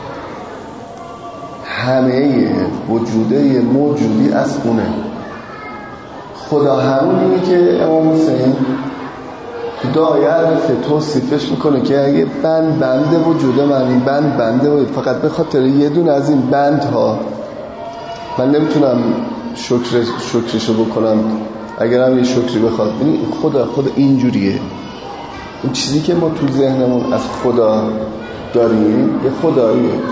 همه وجوده موجودی از اونه. خدا همونیه که امام حسین دعای عرفه توصیفش میکنه که اگه بند بنده وجود من، این بند بنده و فقط به خاطر یه دون از این بندها من نمیتونم شکر شکرشو بکنم، اگرم یه شکری بخواد. ببین خدا خدا اینجوریه، این چیزی که ما تو ذهنمون از خدا داریم یه خداییه. ببین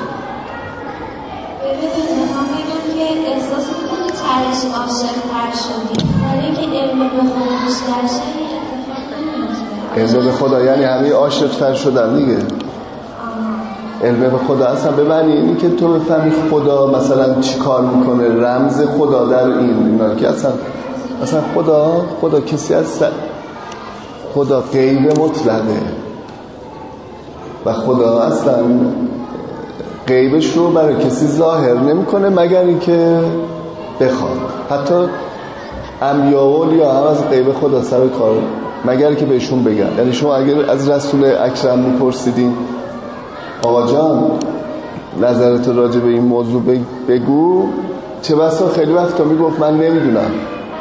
میخوام بگم که احساس میکنی ترش عاشق‌تر شدی، برای که علم به خدا بیشتر شدی علم به خدا یعنی همه عاشق‌تر شدن دیگه. علم به خدا اصلا به معنی اینی که تو بفهمی خدا مثلا چی کار میکنه، رمز خدا در این اینا که اصلا اصلا خدا خدا کسی از س... خدا غیب مطلقه و خدا اصلا غیبش رو برای کسی ظاهر نمیکنه مگر اینکه بخواد. حتی انبیا و اولیا هم از غیب خدا سر کار مگر که بهشون بگن. یعنی شما اگر از رسول اکرم میپرسیدین آقا جان نظرت راجع به این موضوع بگو، چه بسا خیلی وقتا میگفت من نمیدونم.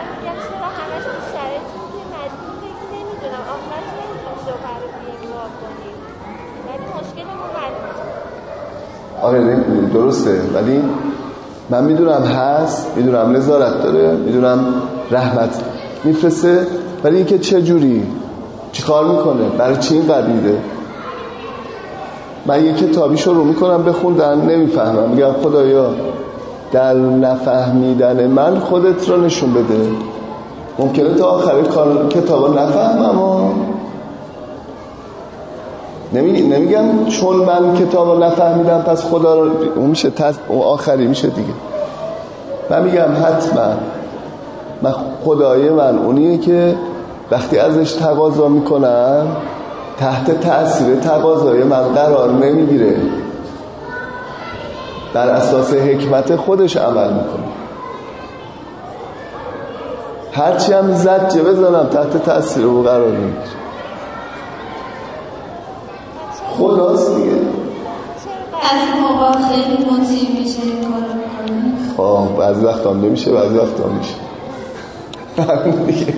آره درسته، ولی من میدونم هست، میدونم نظارت داره، میدونم رحمت میفرسته، ولی اینکه چه جوری چی کار میکنه، برای چی اینقدر میده. من یه کتابی شروع میکنم بخوندن نمیفهمم، میگم خدایا در نفهمیدن من خودت رو نشون بده. ممکنه تا آخر کار کتابا نفهمم، اما نمی... نمیگم چون من کتابا نفهمیدم پس خدا رو، اون میشه تز... اون آخری میشه دیگه. من میگم حتما من خدای من اونیه که وقتی ازش تقاضا میکنم تحت تأثیر تقاضای من قرار نمیگیره، بر اساس حکمت خودش عمل میکنه. هرچی هم زجه بزنم تحت تأثیر او قرار نمیگیره. خداست دیگه. از موقع خیلی مطیع میشه این کار میکنه. خواه بعضی وقت هم نمیشه، بعضی وقت هم میشه. همین دیگه.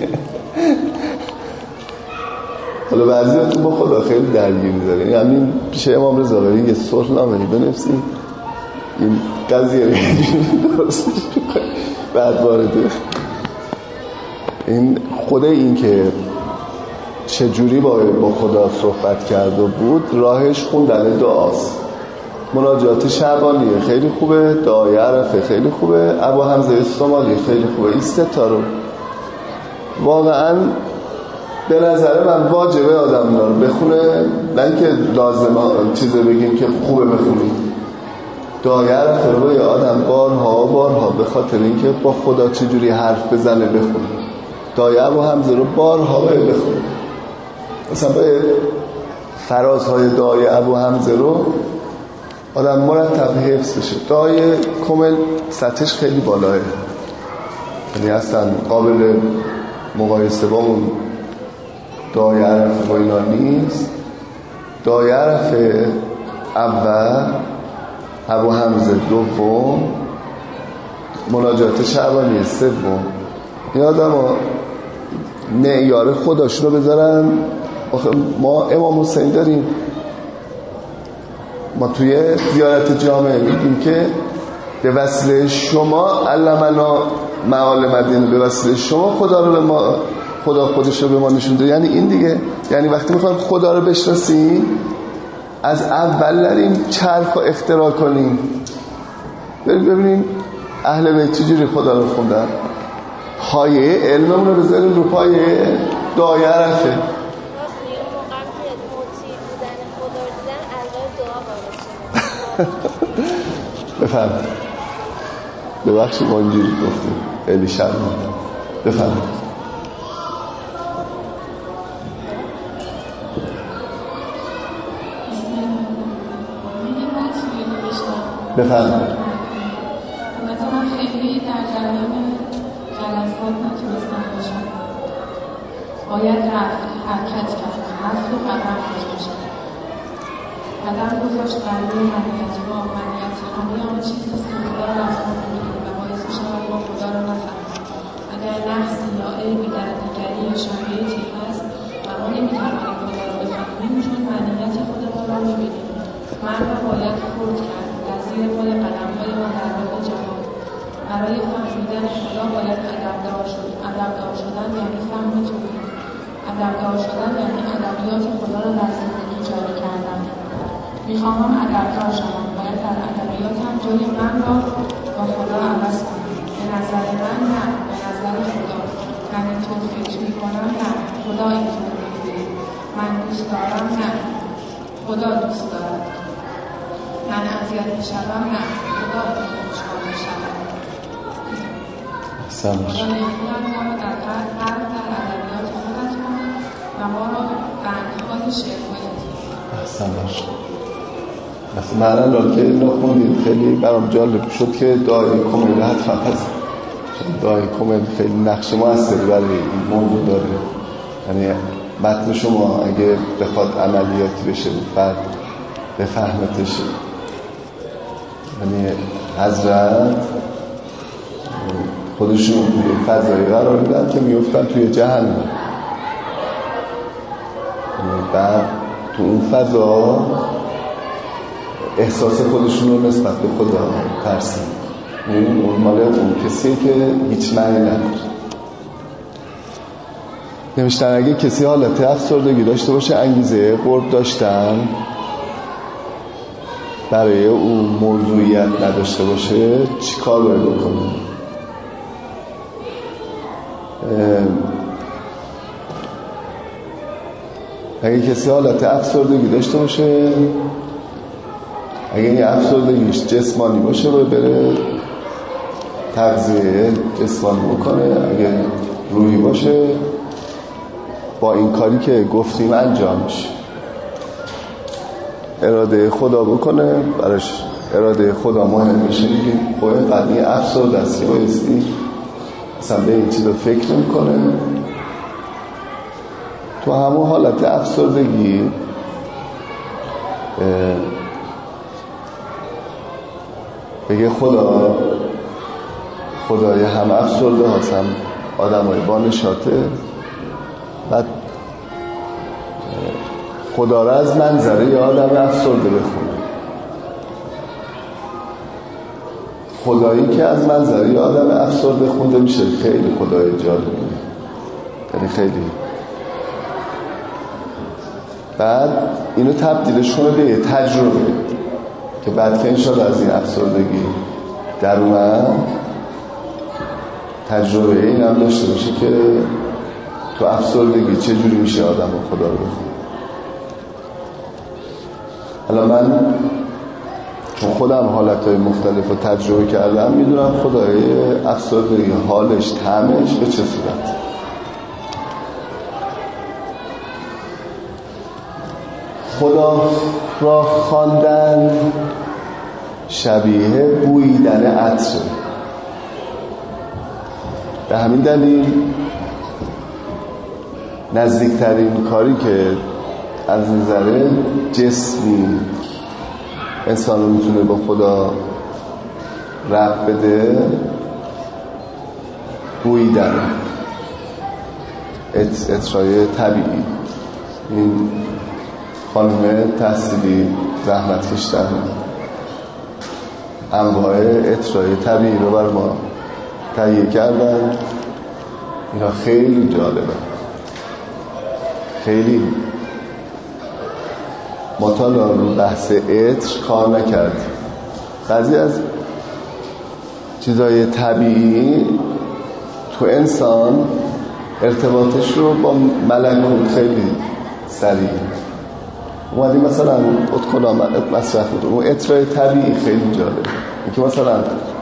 حالا بعضی وقت با خدا خیلی درگیری داره. یعنی همین پیش امام رضا بریم یه صلح نامه‌ای بنویسیم این قضیه رو درستش کنیم، بعد وارد این خود این که چجوری با با خدا صحبت کرد و بود، راهش خوندن دعاست. مناجات شعبانیه خیلی خوبه، دعای عرفه خیلی خوبه، ابو حمزه الصومالی خیلی خوبه. این سه تا رو واقعا به نظر من واجبه آدم اینا رو بخونه، نه اینکه لازمه چیزه بگیم که خوبه بخونیم. دعای عرفه رو یه آدم بارها بارها به خاطر اینکه با خدا چجوری حرف بزنه بخونه. دعای ابو حمزه رو بارها باید بخونه. مثلا باید فرازهای دعای ابو حمزه رو آدم مرتب حفظ بشه. دعای کامل سطحش خیلی بالاه، یعنی اصلا قابل مقایسه با اون دعای عرفه با اینا نیست. دعای عرفه اول، ابو حمزه دوم، مناجات شعبانی سوم. این آدم ها معیار خداش رو بذارن. ما امام حسین داریم، ما توی زیارت جامعه میگیم که به وسیله شما علمنا معالم مدینه، به وسیله شما خدا رو به ما، خدا خودش رو به ما نشون ده. یعنی این دیگه، یعنی وقتی میخوایم خدا رو بشناسیم از اول نریم چرخ و اختراع کنیم، بریم ببینیم اهل بیت چجوری خدا رو خوندن. پایه علممون رو بذاریم رو پایه دعای عرفه. بفهم ببخشید ما اینجوری گفتیم خیلی شرم. بفهم بفهم مثلا خیلی در جریان جلسات نتونستم باشم، باید رفت حرکت کرد، رفت و قدم گذاشت قدم گذاشت برای منیت ما منیت همه آن چیزی که خدا را از ما بودیم و باعث شود ما خدا را نفهمیم. اگر نقصی یا عیبی در دیگری یا شرایطی هست و ما نمیتوانیم خدا را بفهمیم چون منیت خودمان را میبینیم. من را باید خرد کرد در زیر پای قدم‌های ما در راه جهان. برای فهمیدن خدا باید ادبدار شد. ادبدار شدن یعنی فهم توحید. ادبدار شدن یعنی ادبیات خدا را در زندگی جاری کردن. میخواهم ادبدار شدم، باید در ادبیاتم جای من را با خدا عوض کنم. به نظر من نه، به نظر خدا. من اینطور فکر میکنم نه، خدا اینطور میبینه. من دوست دارم نه، خدا دوست دارد. من اذیت میشوم نه، خدا خوشحال میشود. سلامش خدا نمیدونم ما را در قرب در ادبیات خودت کن و ما را بندهای شعرهای سلامش. مثلا من الان که اینو خوندید خیلی برام جالب شد که دعای کمیل حتما هست. دعای کمیل خیلی نقش موثری برای این موضوع داره. یعنی متن شما اگه بخواد عملیاتی بشه بعد بفهمتش، یعنی حضرت خودشون توی فضایی قرار میدن که میفتن توی جهنم، یعنی بعد تو اون فضا احساس خودشون رو نسبت به خدا ترسیم. این اون ماله اون کسیه که هیچ معنی نداره. نوشتن اگه کسی حالت افسردگی داشته باشه، انگیزه قرب داشتن برای اون موضوعیت نداشته باشه، چی کار باید بکنه؟ اگه کسی حالت افسردگی داشته باشه، اگه این افسردگیش جسمانی باشه باید بره تغذیه جسمانی بکنه. اگه روحی باشه با این کاری که گفتیم انجام میشه. اراده خدا بکنه، براش اراده خدا مهم میشه. میگیم خب اینقدر این افسرده است که بایستی اصلا به این چیز رو فکر میکنه. تو همون حالت افسردگی بگه خدا خدای هم افسرده هاست هم آدم های با نشاطه. بعد خدا را از منظره یه آدم افسرده بخونه. خدایی که از منظره یه آدم افسرده خونده میشه خیلی خدای جالبیه. یعنی خیلی بعد اینو تبدیلش کنه به تجربه که بعد که انشاءالله از این افسردگی در اومد تجربه این هم داشته باشه که تو افسردگی چجوری میشه آدم رو خدا رو بخونه. حالا من چون خودم حالتهای مختلف رو تجربه کردم میدونم خدای افسردگی حالش طعمش به چه صورت. خدا را خواندن شبیه بویدن عطر. به همین دلیل نزدیکترین کاری که از نظر جسمی انسان رو میتونه با خدا ربط بده بویدن، عطرهای طبیعی. این خانم تحصیلی زحمت کشیدن انواع عطرهای طبیعی رو بر ما تهیه کردن. اینا خیلی جالبه، خیلی ما تا الان بحث عطر کار نکردیم. بعضی از چیزهای طبیعی تو انسان ارتباطش رو با ملکوت خیلی سریع اومدیم مثلا ادخلا مصرف میکنیم. اون عطرهای طبیعی خیلی جالبه، این که مثلا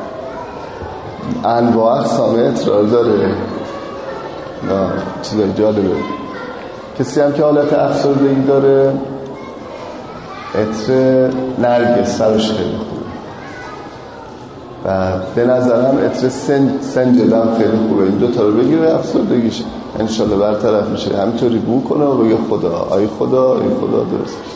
انواع اقسام عطر داره. نه چیزای جالبه. کسی هم که حالت افسردگی داره عطر نرگس سرش خیلی خوبه و به نظرم عطر سنجل هم خیلی خوبه. این دوتا رو بگیره افسردگیش انشالله برطرف میشه. همینطوری بو کنه و بگه خدا آی خدا ای خدا درست میشه.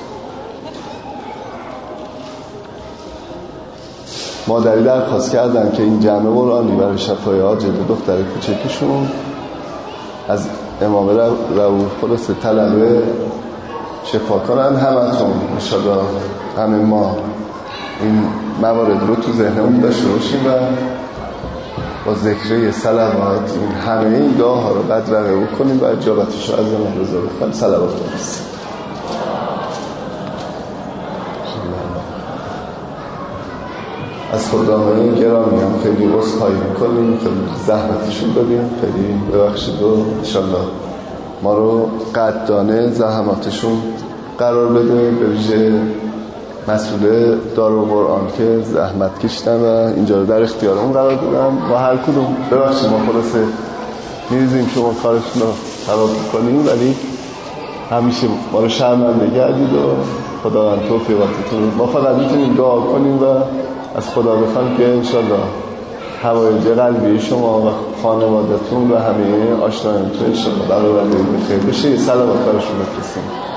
مادری درخواست کردن که این جمع قرآنی برای شفای عاجل دختر کوچکشون از امام رؤوف خلاصه طلبه شفا کنن. همتون انشالله همه ما این موارد رو تو ذهنمون داشته باشیم و با ذکر صلوات این همه این دعاها رو بدرقه بکنیم و اجابتش رو از امام رضا بخواهیم. صلوات بکنیم. از خداوند گرامی هم خیلی عذرخواهی میکنیم، خیلی زحمتشون دادیم، خیلی ببخشید و انشالله ما رو قدردان زحماتشون قرار بده. به ویژه مسئول دارالقرآن که زحمت کشیدن و اینجا رو در اختیارمون قرار دادن. ما هر کدوم ببخشید ما خلاصه میریزیم شما کارشون رو خراب میکنیم، ولی همیشه ما رو شرمنده گردید و خداوند توفیقاتتون. ما فقط میتونیم دعا کنیم و از خدا بخوایم که انشالله حوایج قلبی شما و خانوادتون و همه آشنایانتون انشالله برآورده بخیر بشه. یه صلوات براشون بفرستیم.